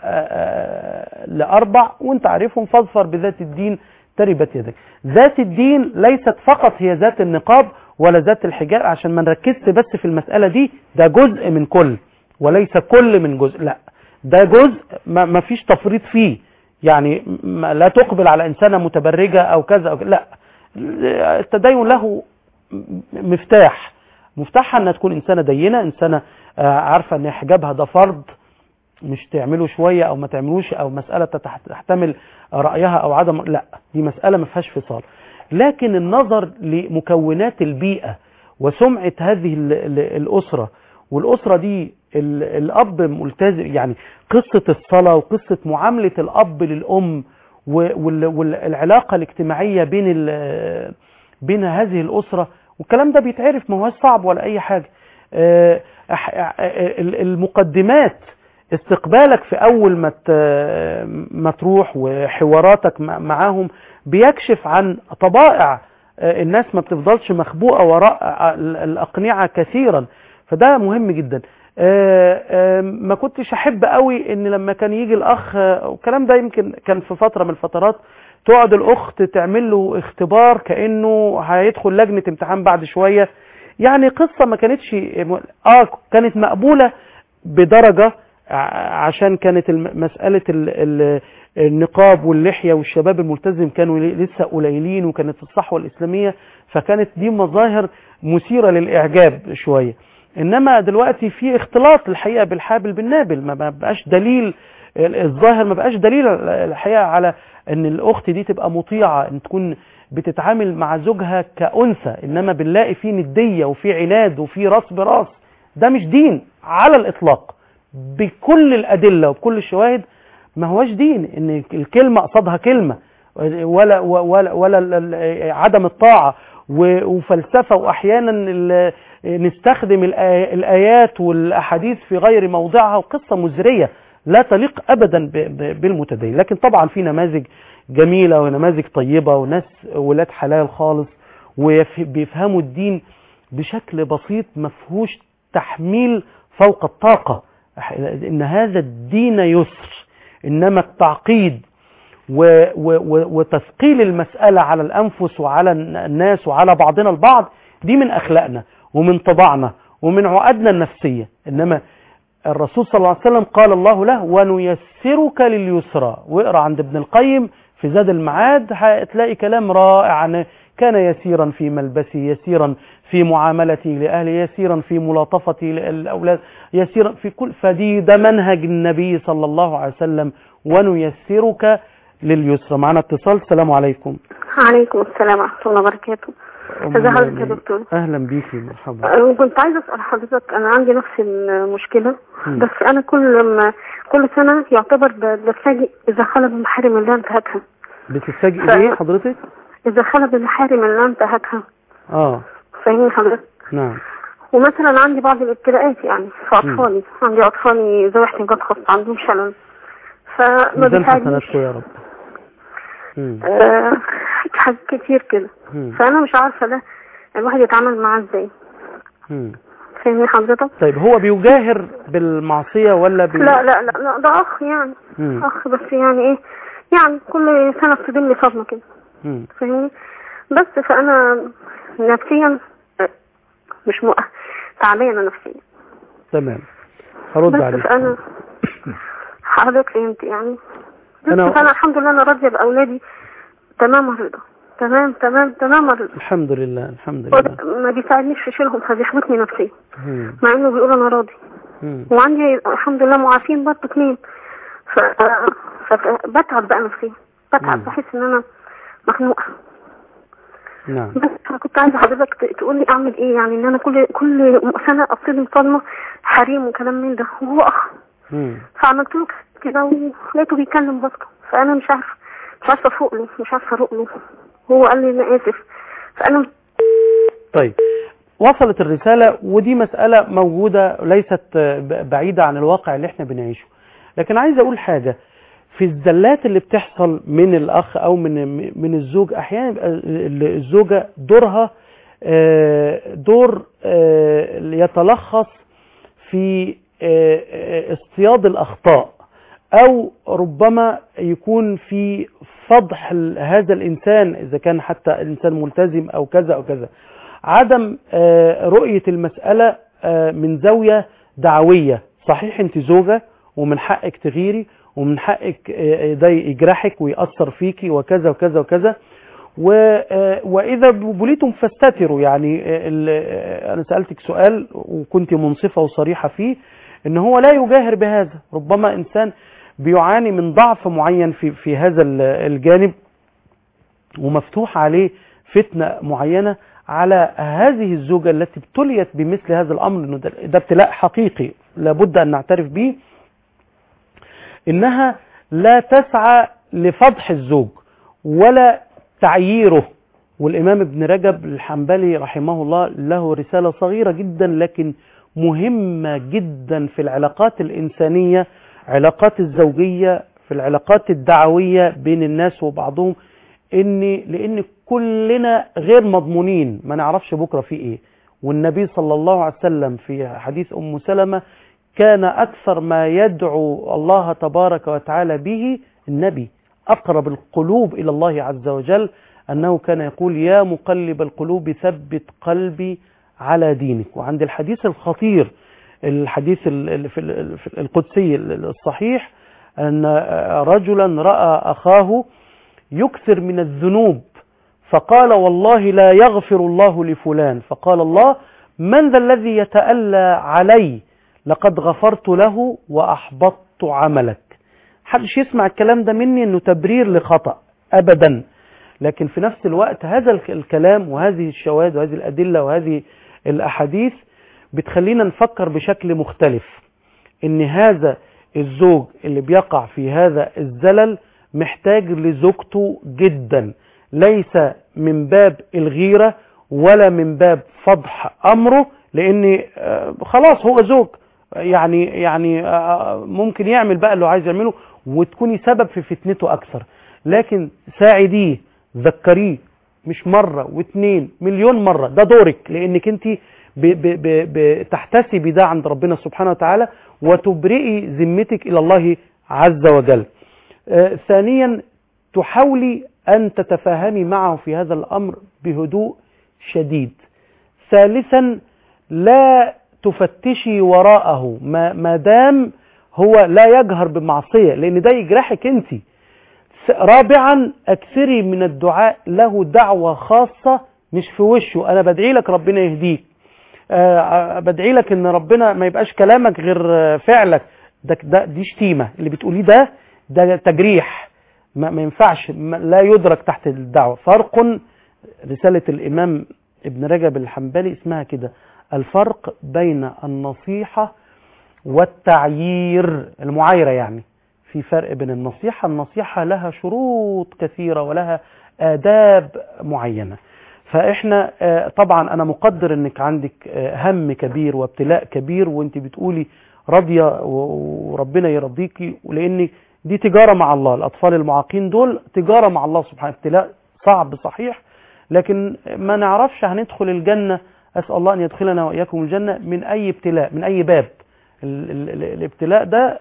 ل4 وأنت عارفهم، فاظفر بذات الدين تربت يدك. ذات الدين ليست فقط هي ذات النقاب ولا ذات الحجاب، عشان ما نركزش بس في المسألة دي، ده جزء من كل وليس كل من جزء، لا ده جزء ما فيش تفريط فيه. يعني لا تقبل على إنسانة متبرجة أو كذا أو كذا، لا، التدين له مفتاحها أنها تكون إنسانة دينة، إنسانة عارفة أن حجابها ده فرض، مش تعمله شوية أو ما تعملوش، أو مسألة تحتمل رأيها أو عدم، لا، دي مسألة ما فيهاش فصال. لكن النظر لمكونات البيئة وسمعة هذه الأسرة، والأسرة دي الأب ملتزم، يعني قصة الصلاة وقصة معاملة الأب للأم والعلاقة الاجتماعية بين هذه الأسرة، والكلام ده بيتعرف، ما هو صعب ولا أي حاجة. المقدمات، استقبالك في أول ما تروح وحواراتك معاهم بيكشف عن طبائع الناس، ما بتفضلش مخبوءة وراء الأقنعة كثيرا، فده مهم جدا. ما كنتش أحب قوي إن لما كان يجي الأخ، والكلام ده يمكن كان في فترة من الفترات، تقعد الأخت تعمل له اختبار كأنه هيدخل لجنة امتحان بعد شوية. يعني قصة ما كانتش كانت مقبولة بدرجة، عشان كانت مسألة النقاب واللحية والشباب الملتزم كانوا لسه قليلين، وكانت الصحوة الإسلامية، فكانت دي مظاهر مثيرة للإعجاب شوية. إنما دلوقتي في اختلاط الحقيقة بالحابل بالنابل، ما بقاش دليل الظاهر، ما بقاش دليل الحقيقة على أن الأخت دي تبقى مطيعة، أن تكون بتتعامل مع زوجها كأنثى، إنما بنلاقي فيه ندية وفيه عناد وفيه راس براس. ده مش دين على الإطلاق، بكل الأدلة وبكل الشواهد ما هوش دين، ان الكلمة قصدها كلمة ولا عدم الطاعة وفلسفة، وأحيانا نستخدم الآيات والأحاديث في غير موضعها، وقصة مزرية لا تليق أبدا بالمتدين. لكن طبعا في نماذج جميلة ونماذج طيبة وناس ولاد حلال خالص وبيفهموا الدين بشكل بسيط مفهوش تحميل فوق الطاقة، إن هذا الدين يسر، إنما التعقيد وتثقيل المسألة على الأنفس وعلى الناس وعلى بعضنا البعض دي من أخلاقنا ومن طباعنا ومن عقدنا النفسية. إنما الرسول صلى الله عليه وسلم قال الله له ونيسرك لليسرى، واقرأ عند ابن القيم في زاد المعاد هتلاقي كلام رائع، كان يسيرا في ملبسه، يسيرا في معاملته لأهله، يسيرا في ملاطفته للأولاد، يسيرا في كل، ده منهج النبي صلى الله عليه وسلم، ونيسرك لليسرى. معنا اتصال. السلام عليكم. عليكم السلام ورحمة الله وبركاته. ازي حضرتك يا دكتور؟ اهلا بيكي، مرحبا. كنت عايزة اسأل حضرتك، انا عندي نفس المشكلة بس انا كل سنة يعتبر بتفاجئ اذا خلى بمحارم الله انتهكها. بتتفاجئ ايه حضرتك؟ اذا خلى بمحارم الله انتهكها. فاهمني حضرتك؟ نعم. ومثلا عندي بعض الابتلاءات يعني في اطفالي، عندي اطفالي ذوي احتياجات خاصة عندهم شلل، فما بيساعدنيش يا رب. حاجات كتير كده، فانا مش عارفه ده الواحد يتعامل معاه ازاي. فاهمني حضرتك؟ طيب هو بيجاهر بالمعصيه ولا لا لا لا لا، ده اخ يعني. اخ بس يعني ايه، يعني كل سنه بتدم لي صدمه كده. فاهمني؟ بس فانا نفسيا مش تعبانه نفسيا. تمام، هرد عليك. بس انا حضرتك فهمت يعني. فانا الحمد لله انا راضيه باولادي تمام الرضا، تمام الرضا. الحمد لله الحمد لله. ما بيساعدنيش في شيلهم، فبيحبطني نفسيا مع انه بيقول انا راضي. وعندي الحمد لله معافين برضه 2، فبتعب بقى نفسيا، بتعب، بحس ان انا مخنوقه. نعم. بس كنت عايزه حضرتك تقول لي اعمل ايه، يعني ان انا كل سنه اصيب صدمه حريم وكلام من ده، وهو اخ. فعملت له كده ولقيته بيتكلم بسكه، فانا مش عارفه افوق له، مش عارفه اروق له. هو قال لي انا اسف، فانا طيب وصلت الرساله، ودي مساله موجوده ليست بعيده عن الواقع اللي احنا بنعيشه. لكن عايز اقول حاجه في الزلات اللي بتحصل من الاخ او من الزوج. احيانا الزوجه دورها دور يتلخص في اصطياد الأخطاء، أو ربما يكون في فضح هذا الإنسان إذا كان حتى الإنسان ملتزم أو كذا أو كذا. عدم رؤية المسألة من زاوية دعوية. صحيح أنت زوجة ومن حقك تغيري ومن حقك ده يجرحك ويأثر فيكي وكذا وكذا وكذا، وإذا بليتم فاستتروا. يعني أنا سألتك سؤال وكنت منصفة وصريحة فيه، إن هو لا يجاهر بهذا. ربما إنسان بيعاني من ضعف معين في هذا الجانب ومفتوح عليه فتنة معينة على هذه الزوجة التي ابتليت بمثل هذا الأمر، إنه ده ابتلاء حقيقي لابد أن نعترف به، إنها لا تسعى لفضح الزوج ولا تعييره. والإمام ابن رجب الحنبلي رحمه الله له رسالة صغيرة جدا لكن مهمة جدا في العلاقات الإنسانية، علاقات الزوجية، في العلاقات الدعوية بين الناس وبعضهم، لأن كلنا غير مضمونين، ما نعرفش بكرة في إيه. والنبي صلى الله عليه وسلم في حديث أم سلمة كان أكثر ما يدعو الله تبارك وتعالى به النبي أقرب القلوب إلى الله عز وجل، أنه كان يقول يا مقلب القلوب ثبت قلبي على دينك. وعند الحديث الخطير، الحديث القدسي الصحيح، أن رجلا رأى أخاه يكثر من الذنوب فقال والله لا يغفر الله لفلان، فقال الله من ذا الذي يتألى علي لقد غفرت له وأحبطت عملك. حدش يسمع الكلام ده مني انه تبرير لخطأ ابدا، لكن في نفس الوقت هذا الكلام وهذه الشواهد وهذه الأدلة وهذه الأحاديث بتخلينا نفكر بشكل مختلف. ان هذا الزوج اللي بيقع في هذا الزلل محتاج لزوجته جدا، ليس من باب الغيرة ولا من باب فضح امره، لان خلاص هو زوج، يعني ممكن يعمل بقى اللي عايز يعمله وتكوني سبب في فتنته اكثر. لكن ساعديه، ذكريه، مش مرة واثنين، مليون مرة، ده دورك، لانك انت تحتسبي ده عند ربنا سبحانه وتعالى وتبرئي ذمتك الى الله عز وجل. ثانيا، تحاولي ان تتفاهمي معه في هذا الامر بهدوء شديد. ثالثا، لا تفتشي وراءه ما دام هو لا يجهر بمعصية، لان ده يجرحك انت. رابعا، اكثري من الدعاء له دعوة خاصة مش في وشه، انا بدعي لك ربنا يهديك، بدعي لك ان ربنا ما يبقاش كلامك غير فعلك، دي شتيمة، اللي بتقوليه ده تجريح، ما ينفعش، لا يدرك تحت الدعوة. فرق، رسالة الامام ابن رجب الحنبلي اسمها كده، الفرق بين النصيحة والتعيير، المعايرة يعني. في فرق بين النصيحة لها شروط كثيرة ولها آداب معينة. فإحنا طبعا أنا مقدر أنك عندك هم كبير وابتلاء كبير، وأنت بتقولي راضية وربنا يرضيكي، لأن دي تجارة مع الله. الأطفال المعاقين دول تجارة مع الله سبحانه، ابتلاء صعب صحيح، لكن ما نعرفش هندخل الجنة. أسأل الله أن يدخلنا وإياكم الجنة من أي ابتلاء، من أي باب. الابتلاء ده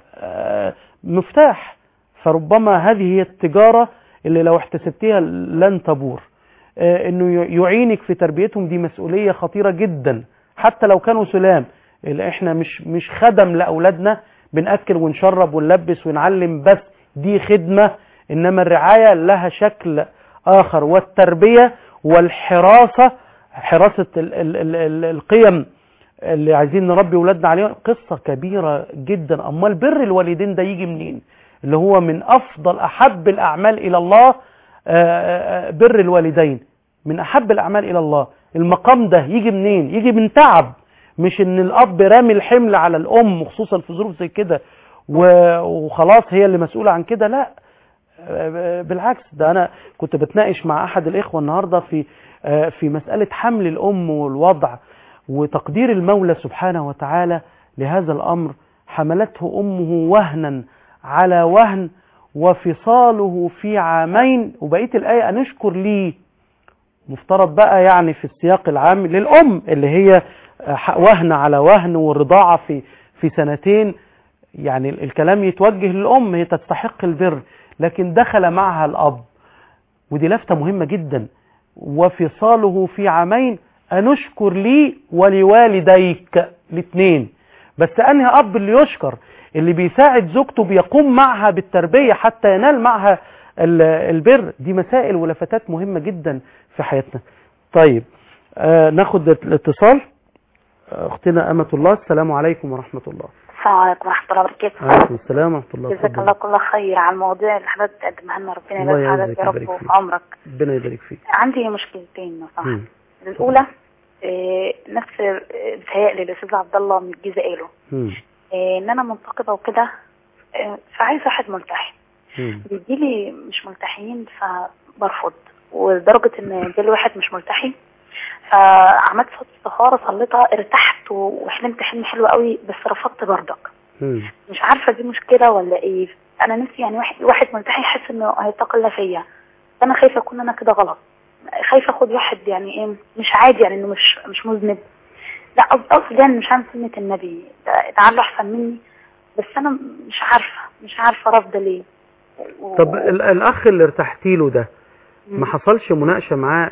مفتاح، فربما هذه هي التجارة اللي لو احتسبتها لن تبور. انه يعينك في تربيتهم، دي مسؤولية خطيرة جدا، حتى لو كانوا سلام. احنا مش خدم لأولادنا، بنأكل ونشرب ونلبس ونعلم بس، دي خدمة، انما الرعاية لها شكل آخر، والتربية والحراسة، حراسة القيم اللي عايزين نربي ولادنا عليها قصة كبيرة جدا. أمال بر الوالدين ده يجي منين؟ اللي هو من أفضل أحب الأعمال إلى الله، بر الوالدين من أحب الأعمال إلى الله. المقام ده يجي منين؟ يجي من تعب، مش إن الأب رامي الحمل على الأم، خصوصا في ظروف زي كده وخلاص هي اللي مسؤولة عن كده. لا، بالعكس، ده أنا كنت بتناقش مع أحد الإخوة النهاردة في مسألة حمل الأم والوضع وتقدير المولى سبحانه وتعالى لهذا الأمر. حملته أمه وهنا على وهن وفصاله في عامين، وبقية الآية أنشكر لي، مفترض بقى يعني في السياق العام للأم اللي هي وهن على وهن، والرضاعة في سنتين، يعني الكلام يتوجه للأم، هي تستحق البر، لكن دخل معها الأب، ودي لفتة مهمة جدا، وفصاله في عامين أنشكر لي ولوالديك، الاثنين. بس أنهي أب اللي يشكر؟ اللي بيساعد زوجته، بيقوم معها بالتربية حتى ينال معها البر. دي مسائل ولفتات مهمة جدا في حياتنا. طيب، ناخد الاتصال. أختنا أمة الله، السلام عليكم ورحمة الله. السلام عليكم ورحمة الله وبركاته. وعليكم السلام ورحمة الله. جزاك الله كل خير على المواضيع اللي حضرتك بتقدمها لنا، ربنا يبارك حضرتك يا رب وفي عمرك. ربنا يبارك فيك. عندي مشكلتين صراحة. الأولى نفس بتهيألي الأستاذ عبد الله من الجيزة قاله، إن أنا منتقبة وكده، فعايزة واحد ملتحي. بيجيلي مش ملتحيين فبرفض، ولدرجة إن جالي واحد مش ملتحي فعملت صوت استخارة صليتها، ارتحت وحلمت حلم حلو قوي، بس رفضت برضك. مش عارفة دي مشكلة ولا ايه. انا نفسي يعني واحد ملتحي يحس انه هيتقي الله فيا، انا خايفة اكون انا كده غلط، خايفة اخد واحد يعني ايه مش عادي، يعني انه مش مذنب، لا قصدي يعني مش عن سنة النبي، تعالوا احسن مني، بس انا مش عارفة رافضة ليه. طب الاخ اللي ارتحتي له ده ما حصلش مناقشة معاه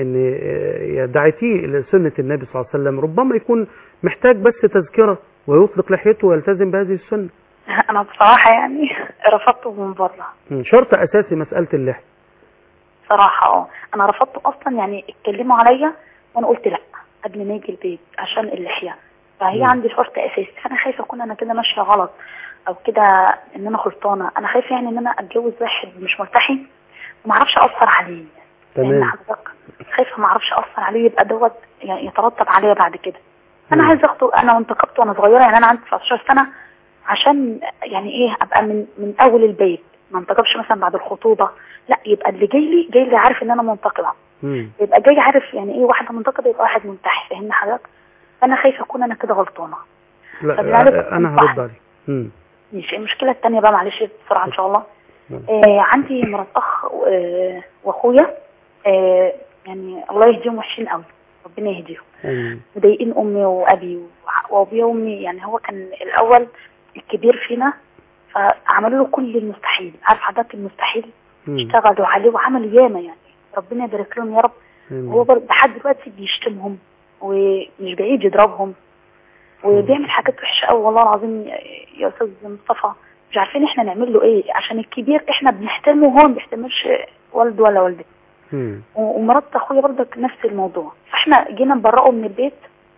ان دعيتيه لسنة النبي صلى الله عليه وسلم؟ ربما يكون محتاج بس تذكرة ويطلق لحيته ويلتزم بهذه السنة. انا بصراحة يعني رفضته من بره. شرط اساسي مسألة اللحية صراحة. انا رفضته اصلا، يعني اتكلموا عليا وانا قلت لا قبل ما يجي البيت عشان اللحية، فهي عندي شرط اساسي، فانا خايفة اكون انا كده ماشية غلط او كده ان انا غلطانة. انا خايفة يعني ان انا اتجوز واحد مش ملتحي وما اعرفش اثر عليه. تمام. حضرتك خايفة ما اعرفش اثر عليه، يبقى دوت يعني يترتب عليا بعد كده. انا عايزه اخطب، انا وانتقبت وانا صغيره، يعني انا عندي 19 سنه، عشان يعني ايه ابقى من اول البيت، ما انتقبش مثلا بعد الخطوبه، لا يبقى اللي جاي لي عارف ان انا منتقبه، يبقى جاي عارف يعني ايه واحده منتقبه يبقى واحد منتحي. فاهمني حضرتك؟ فانا خايفه اكون انا كده غلطانه. لا انا هرد عليك. ماشي. المشكله الثانيه بقى معلش بسرعه ان شاء الله. عندي مرات اخ واخويا يعني الله يهديهم وحشين قوي، ربنا يهديهم، مضايقين امي وابي وابويا وامي. يعني هو كان الاول الكبير فينا، فعملوا له كل المستحيل، عارف حضرتك المستحيل، اشتغلوا عليه وعملوا ياما يعني، ربنا يبارك لهم يا رب. هو لحد دلوقتي بيشتمهم ومش بعيد يضربهم وبيعمل حاجات وحشه قوي والله العظيم يا استاذ مصطفى. مش عارفين احنا نعمل له ايه، عشان الكبير احنا بنحترمه وهو ما بيحترمش والده ولا والدته. ومرات اخويا برضك نفس الموضوع، فاحنا جينا نبرئه من البيت.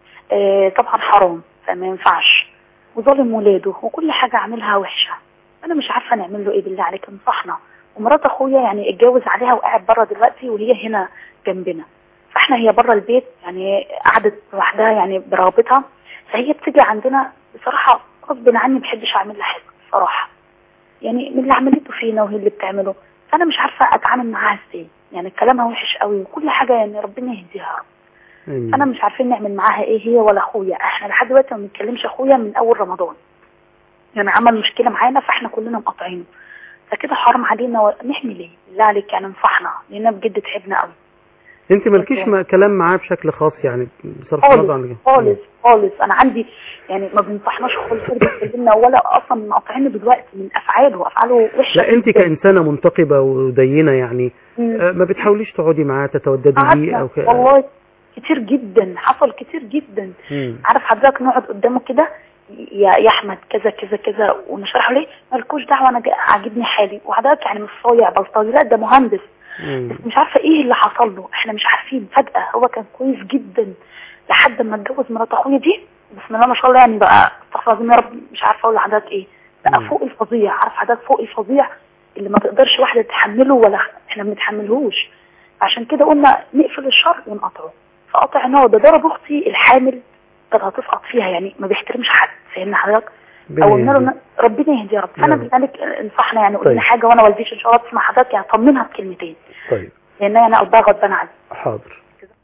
طبعا حرام، فما ينفعش، وظالم ولاده وكل حاجه عاملها وحشه. انا مش عارفه نعمل له ايه، بالله عليك انصحنا. ومرات اخويا يعني اتجوز عليها وقاعد بره دلوقتي، وهي هنا جنبنا، فاحنا هي بره البيت يعني قعدت لوحدها يعني برغبتها، فهي بتيجي عندنا بصراحه غصب عني، ما بحبش اعمل لها حاجه بصراحه، يعني من اللي عملته فينا وهي اللي بتعمله. فانا مش عارفه اتعامل معاها ازاي، يعني كلامها وحش قوي وكل حاجه، يعني ربنا يهديها. انا مش عارفين نعمل معاها ايه هي ولا اخويا. احنا لحد دلوقتي ما بنتكلمش اخويا من اول رمضان، يعني عمل مشكله معانا فاحنا كلنا مقاطعينه، فكده حرام علينا. نحمي ليه بالله عليك؟ يعني انصحنا لان بجد تعبنا قوي. انت مالكيش كلام معاه بشكل خاص يعني بصرف النظر عن خالص انا عندي يعني ما بنصحناش خالص، بيتكلمنا ولا اصلا مقاطعينه دلوقتي من افعاله وحشه. لا انت كانسانه منتقبه ودينه يعني ما بتحاوليش تقعدي معاه تتوددي ليه او والله كتير جدا، حصل كتير جدا. عارف حضرتك نقعد قدامه كده، يا احمد كذا كذا كذا، ونشرح له مالكوش دعوه انا عاجبني حالي، وحضرتك يعني مش صايع بلطجي، لا ده مهندس. بس مش عارفه ايه اللي حصل له، احنا مش عارفين. فجاه هو كان كويس جدا لحد ما اتجوز مرات اخويا دي، بسم الله ما شاء الله، يعني بقى استغفر الله يا رب مش عارفه اقول لحضرتك ايه، بقى فوق الفظيع. عارف حضرتك فوق الفظيع اللي ما تقدرش واحده تحمله، ولا احنا ما بنتحملهوش. عشان كده قلنا نقفل الشر ونقطعه، فقطعناه. ده ضرب اختي الحامل كانت هتسقط فيها، يعني ما بيحترمش حد. فاهمني حضرتك؟ او قلنا له ربنا يهدي يا رب. فانا بذلك انصحنا يعني، قلنا حاجه وانا والدتي ان شاء الله تسمع حضرتك، يعني طمنها بكلمتين. طيب لان انا قلبها غضبان عليه. حاضر.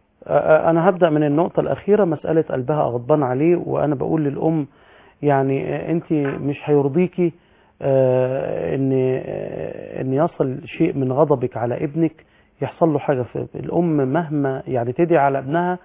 انا هبدا من النقطه الاخيره، مساله قلبها غضبان عليه. وانا بقول للام يعني انت مش هيرضيكي ان يصل شيء من غضبك على ابنك يحصل له حاجه. في الام مهما يعني تدعي على ابنها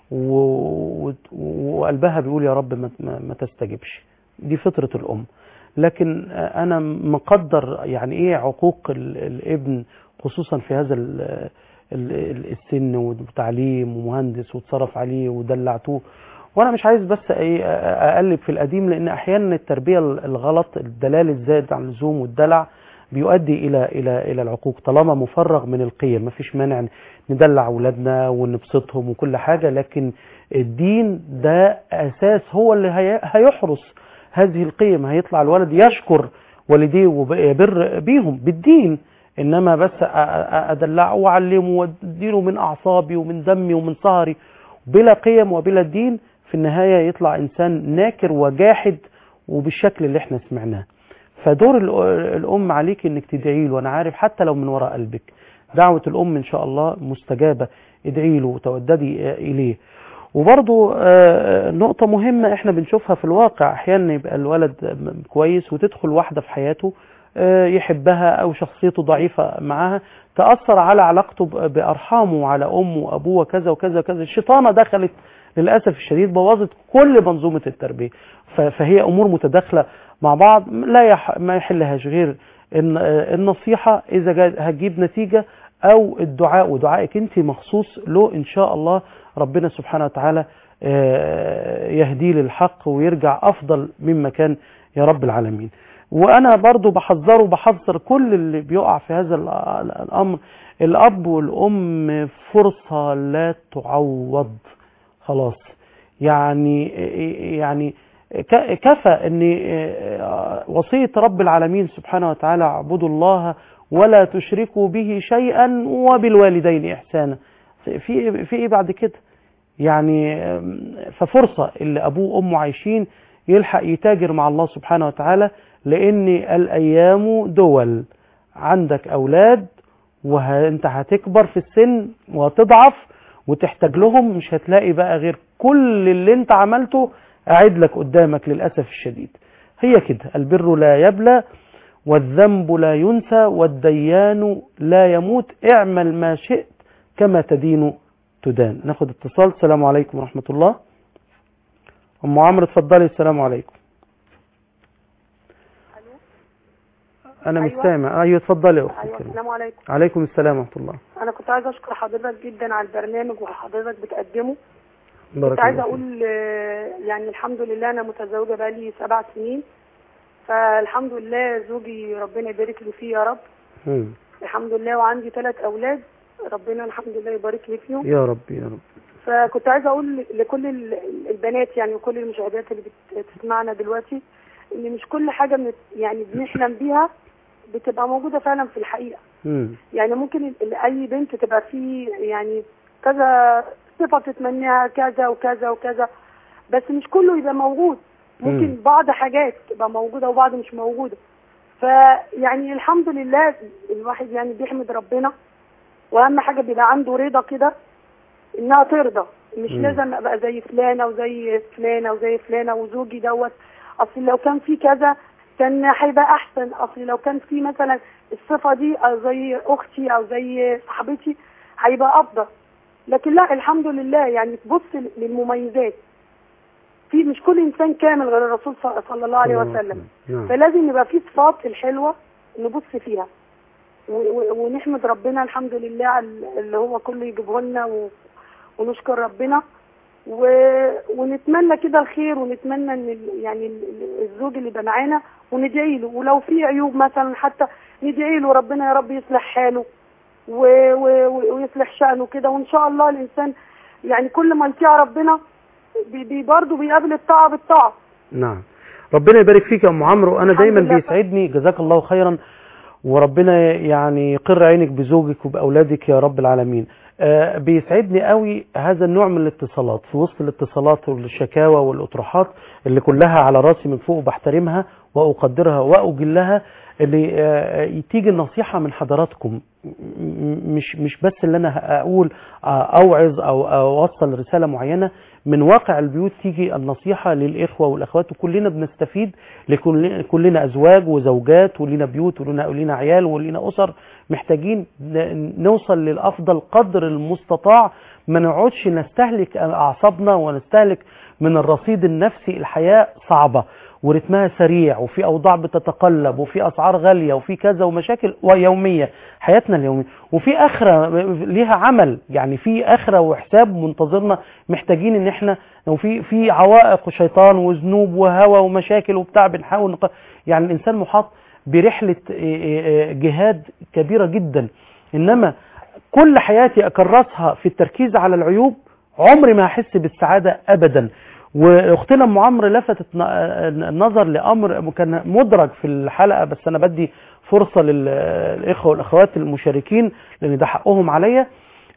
وقلبها بيقول يا رب ما تستجبش، دي فطره الام. لكن انا مقدر يعني ايه عقوق الابن، خصوصا في هذا السن وتعليم ومهندس وتصرف عليه ودلعتوه. وانا مش عايز بس اقلب في القديم، لان احيانا التربيه الغلط، الدلال الزائد عن اللزوم والدلع بيؤدي الى العقوق. طالما مفرغ من القيم، ما فيش مانع ندلع اولادنا ونبسطهم وكل حاجه، لكن الدين ده اساس هو اللي هيحرس هذه القيم. هيطلع الولد يشكر والديه ويبر بيهم بالدين، انما بس ادلعه واعلمه واديله من اعصابي ومن دمي ومن سهري بلا قيم وبلا دين، في النهايه يطلع انسان ناكر وجاحد وبالشكل اللي احنا سمعناه. فدور الام عليك انك تدعي له، وانا عارف حتى لو من وراء قلبك دعوه الام ان شاء الله مستجابه، ادعي له وتوددي اليه. وبرضو نقطة مهمة احنا بنشوفها في الواقع، احيانا يبقى الولد كويس وتدخل واحدة في حياته يحبها او شخصيته ضعيفة معها، تأثر على علاقته بأرحامه وعلى أمه وأبوه وكذا وكذا وكذا. الشيطانة دخلت للأسف الشديد، بوظت كل منظومة التربية. فهي أمور متداخلة مع بعض ما يحلهاش غير النصيحة إذا هتجيب نتيجة، أو الدعاء، ودعائك أنت مخصوص له إن شاء الله ربنا سبحانه وتعالى يهديه للحق ويرجع أفضل مما كان يا رب العالمين. وأنا برضو بحذر كل اللي بيقع في هذا الأمر، الأب والأم فرصة لا تعوض خلاص. يعني كفى أن وصية رب العالمين سبحانه وتعالى اعبدوا الله ولا تشركوا به شيئا وبالوالدين إحسانا. في إيه بعد كده؟ يعني ففرصة اللي أبوه وأمه عايشين يلحق يتاجر مع الله سبحانه وتعالى، لأن الأيام دول. عندك أولاد وانت هتكبر في السن وهتضعف وتحتاج لهم، مش هتلاقي بقى غير كل اللي انت عملته قاعد لك قدامك للأسف الشديد. هي كده، البر لا يبلى والذنب لا ينسى والديان لا يموت، اعمل ما شئت كما تدين تدان. ناخد اتصال. السلام عليكم ورحمة الله. أم عمرو اتفضلي. السلام عليكم. أنا مش سامع. أيوة اتفضلي يا أختي. أيوة السلام عليكم. عليكم السلام ورحمة الله. أنا كنت عايزة أشكر حضرتك جدا على البرنامج وحضرتك بتقدمه. كنت عايزة أقول يعني الحمد لله أنا متزوجة بقالي 7 سنين، فالحمد لله زوجي ربنا يبارك له فيه يا رب. الحمد لله، وعندي 3 أولاد ربنا الحمد لله يبارك لي فيهم يا رب يا رب. فكنت عايزة أقول لكل البنات يعني وكل المشاهدات اللي بتسمعنا دلوقتي إن مش كل حاجة يعني بنحلم بيها بتبقى موجودة فعلا في الحقيقة. يعني ممكن أي بنت تبقى فيه يعني كذا صفة تتمناها كذا وكذا وكذا، بس مش كله يبقى موجود. ممكن بعض حاجات تبقى موجودة وبعض مش موجودة. فيعني الحمد لله الواحد يعني بيحمد ربنا، واهم حاجة بيبقى عنده رضا كده انها ترضى. مش لازم ابقى زي فلانة وزي فلانة وزي فلانة وزوجي دوت اصل لو كان في كذا كان هيبقى احسن، اصل لو كان في مثلا الصفة دي او زي اختي او زي صاحبتي هيبقى افضل. لكن لا الحمد لله يعني تبص للمميزات. في مش كل انسان كامل غير الرسول صلى الله عليه وسلم. فلازم يبقى في صفات الحلوة نبص فيها ونحمد ربنا الحمد لله على اللي هو كله يجيبه لنا ونشكر ربنا ونتمنى كده الخير، ونتمنى ان يعني الزوج اللي يبقى معانا وندعي له، ولو في عيوب مثلا حتى ندعي له ربنا يا رب يصلح حاله ويصلح شأنه كده. وان شاء الله الانسان يعني كل ما يطيع ربنا برضه بيقابل الطاعة بالطاعة. نعم، ربنا يبارك فيك يا ام عمرو. انا دايما بيسعدني، جزاك الله خيرا، وربنا يعني يقر عينك بزوجك وبأولادك يا رب العالمين. بيسعدني قوي هذا النوع من الاتصالات، في وسط الاتصالات والشكاوى والأطروحات اللي كلها على راسي من فوق وبحترمها وأقدرها وأجلها، اللي تيجي النصيحة من حضراتكم، مش بس اللي أنا أقول أوعظ أو أوصل رسالة معينة، من واقع البيوت تيجي النصيحة للإخوة والأخوات، وكلنا بنستفيد، كلنا أزواج وزوجات ولنا بيوت ولنا عيال ولنا أسر، محتاجين نوصل للأفضل قدر المستطاع، ما نقعدش نستهلك أعصابنا ونستهلك من الرصيد النفسي. الحياة صعبة ورتمها سريع، وفي أوضاع بتتقلب، وفي أسعار غالية، وفي كذا، ومشاكل يومية، حياتنا اليومية، وفي آخرة ليها عمل، يعني في آخرة وحساب منتظرنا، محتاجين إن إحنا في عوائق وشيطان وذنوب وهوى ومشاكل وبتاع، بنحاول يعني الإنسان محاط برحلة جهاد كبيرة جدا. إنما كل حياتي أكرسها في التركيز على العيوب، عمري ما هحس بالسعادة أبدا. واختنا ام عمرو لفتت النظر لامر كان مدرج في الحلقه، بس انا بدي فرصه للاخوه والاخوات المشاركين لان ده حقهم عليا،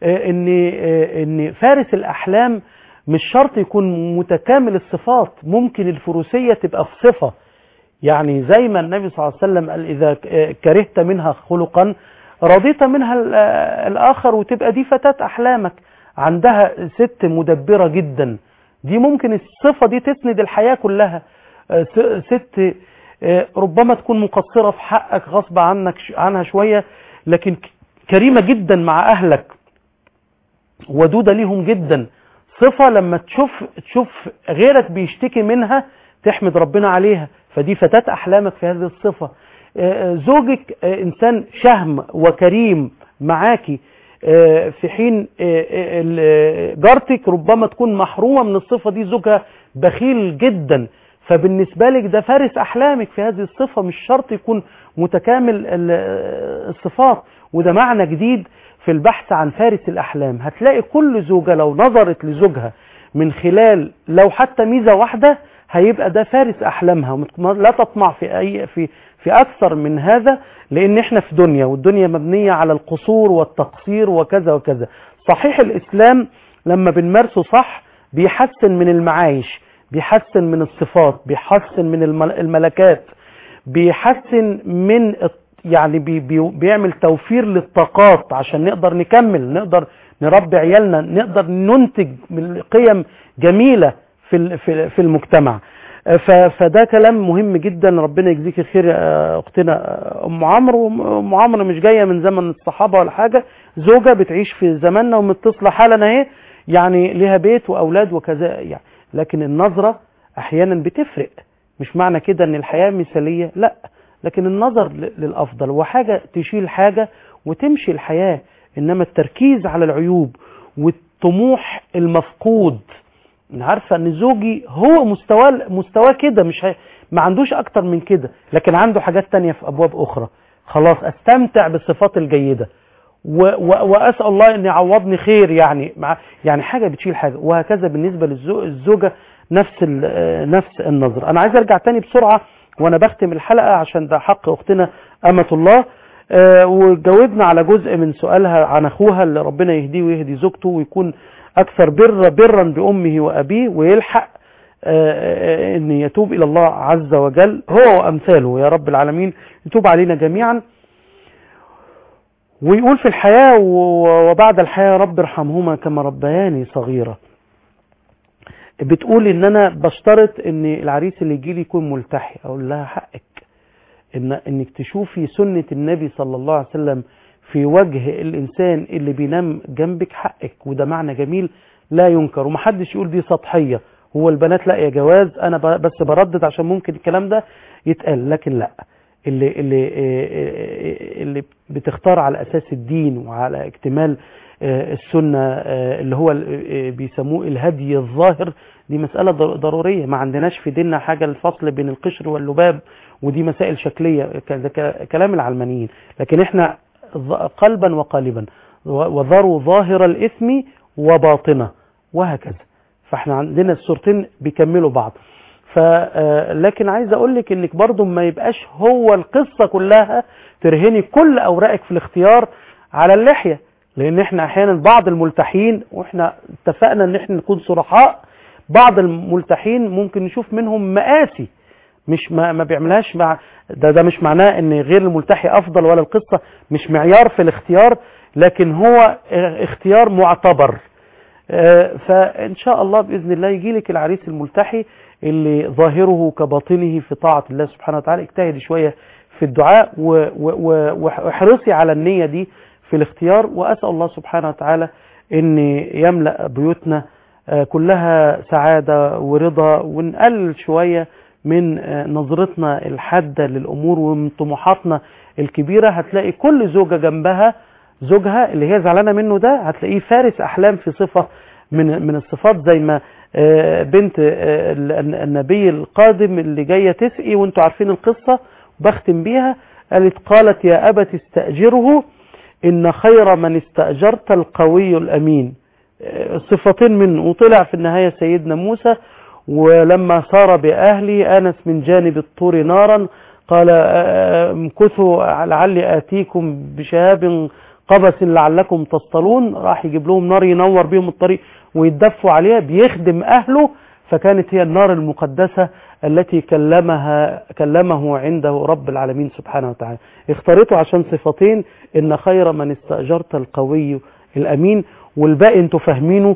ان فارس الاحلام مش شرط يكون متكامل الصفات، ممكن الفروسيه تبقى في صفه، يعني زي ما النبي صلى الله عليه وسلم قال اذا كرهت منها خلقا رضيت منها الاخر، وتبقى دي فتاة احلامك. عندها ست مدبره جدا، دي ممكن الصفة دي تسند الحياة كلها. ست ربما تكون مقصرة في حقك غصب عنها شوية، لكن كريمة جدا مع أهلك، ودودة ليهم جدا. صفة لما تشوف غيرك بيشتكي منها تحمد ربنا عليها، فدي فتاة أحلامك في هذه الصفة. زوجك إنسان شهم وكريم معاكي، في حين جارتك ربما تكون محرومة من الصفة دي، زوجها بخيل جدا، فبالنسبة لك ده فارس أحلامك في هذه الصفة، مش شرط يكون متكامل الصفات. وده معنى جديد في البحث عن فارس الأحلام. هتلاقي كل زوجة لو نظرت لزوجها من خلال لو حتى ميزة واحدة هيبقى ده فارس أحلامها، لا تطمع في أكثر من هذا، لأن احنا في دنيا، والدنيا مبنية على القصور والتقصير وكذا وكذا. صحيح الإسلام لما بنمارسه صح بيحسن من المعايش، بيحسن من الصفات، بيحسن من الملكات، بيحسن من يعني بيعمل توفير للطاقات عشان نقدر نكمل، نقدر نربي عيالنا، نقدر ننتج من قيم جميلة في المجتمع. فده كلام مهم جدا. ربنا يجزيك الخير يا اختنا ام عمرو. ام عمرو مش جايه من زمن الصحابه ولا حاجه، زوجه بتعيش في زماننا ومتصله حالا اهي، يعني ليها بيت واولاد وكذا يعني. لكن النظره احيانا بتفرق، مش معنى كده ان الحياه مثاليه، لا، لكن النظر للافضل، وحاجه تشيل حاجه وتمشي الحياه. انما التركيز على العيوب والطموح المفقود، انا عارفه ان زوجي هو مستواه كده، ما عندوش اكتر من كده، لكن عنده حاجات تانية في ابواب اخرى، خلاص استمتع بالصفات الجيده واسال الله ان يعوضني خير، يعني حاجه بتشيل حاجه. وهكذا بالنسبه للزوجه نفس النظر. انا عايز ارجع تاني بسرعه وانا بختم الحلقه عشان ده حق اختنا امة الله، وجاوبنا على جزء من سؤالها عن اخوها اللي ربنا يهديه ويهدي زوجته ويكون اكثر برا بامه وابيه، ويلحق ان يتوب الى الله عز وجل هو وامثاله يا رب العالمين، يتوب علينا جميعا، ويقول في الحياة وبعد الحياة رب ارحمهما كما ربياني صغيرة. بتقول ان انا بشترط ان العريس اللي يجي لي يكون ملتحي. اقول لها حقك انك تشوفي سنة النبي صلى الله عليه وسلم في وجه الانسان اللي بينام جنبك، حقك، وده معنى جميل لا ينكر. ومحدش يقول دي سطحية، هو البنات لا يا جواز، انا بس بردد عشان ممكن الكلام ده يتقال، لكن لا، اللي بتختار على اساس الدين وعلى اكتمال السنة اللي هو بيسموه الهدي الظاهر، دي مسألة ضرورية. ما عندناش في ديننا حاجة الفصل بين القشر واللباب، ودي مسائل شكلية كلام العلمانيين، لكن احنا قلبا وقالبا، وذروا ظاهر الإثم وباطنه، وهكذا. فاحنا عندنا الصورتين بيكملوا بعض. لكن عايز اقول لك انك برضو ما يبقاش هو القصة كلها ترهني كل اوراقك في الاختيار على اللحية، لان احنا احيانا بعض الملتحين، واحنا اتفقنا ان احنا نكون صرحاء، بعض الملتحين ممكن نشوف منهم مآسي، مش ما بيعملهاش مع ده مش معناه ان غير الملتحي افضل، ولا القصة مش معيار في الاختيار، لكن هو اختيار معتبر. فان شاء الله باذن الله يجي لك العريس الملتحي اللي ظاهره كباطنه في طاعة الله سبحانه وتعالى. اجتهدي شوية في الدعاء واحرصي على النية دي في الاختيار، واسأل الله سبحانه وتعالى ان يملأ بيوتنا كلها سعادة ورضا، ونقلل شوية من نظرتنا الحادة للأمور ومن طموحاتنا الكبيرة. هتلاقي كل زوجة جنبها زوجها اللي هي زعلانة منه ده هتلاقيه فارس أحلام في صفة من الصفات، زي ما بنت النبي القادم اللي جاية تسقي وانتوا عارفين القصة، بختم بيها، قالت يا أبت استأجره إن خير من استأجرت القوي الأمين. صفتين منه. وطلع في النهاية سيدنا موسى، ولما سار بأهلي آنس من جانب الطور نارا، قال امكثوا لعلي آتيكم بشهاب قبس لعلكم تصطلون. راح يجيب لهم نار ينور بيهم الطريق ويتدفوا عليها، بيخدم أهله، فكانت هي النار المقدسة التي كلمه عنده رب العالمين سبحانه وتعالى. اختارته عشان صفتين، إن خير من استأجرت القوي الأمين، والباقي انتوا فاهمينه،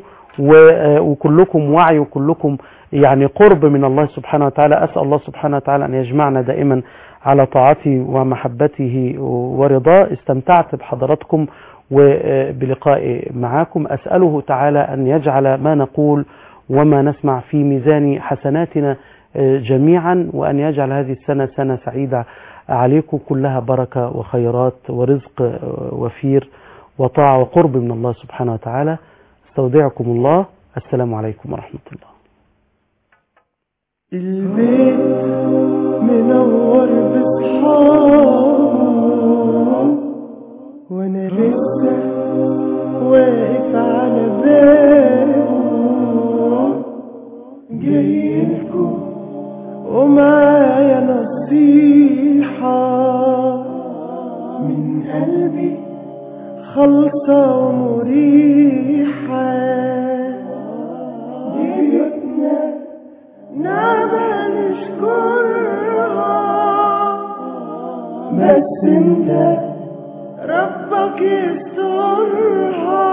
وكلكم وعي وكلكم يعني قرب من الله سبحانه وتعالى. أسأل الله سبحانه وتعالى أن يجمعنا دائما على طاعته ومحبته ورضاه. استمتعت بحضراتكم وبلقائي معاكم. أسأله تعالى أن يجعل ما نقول وما نسمع في ميزان حسناتنا جميعا، وأن يجعل هذه السنة سنة سعيدة عليكم، كلها بركة وخيرات ورزق وفير وطاعة وقرب من الله سبحانه وتعالى. استودعكم الله. السلام عليكم ورحمة الله. البيت منور بصحاب، وانا لسه واقف على بابه، جايلكم ومعايا نصيحة من قلبي خالصة ومريحة. بيوتنا نعمة نشكرها، بس انت ربك يسترها.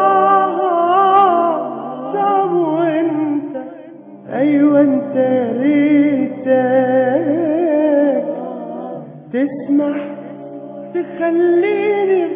صعب وانت ايوه انت ريتك تسمح تخليني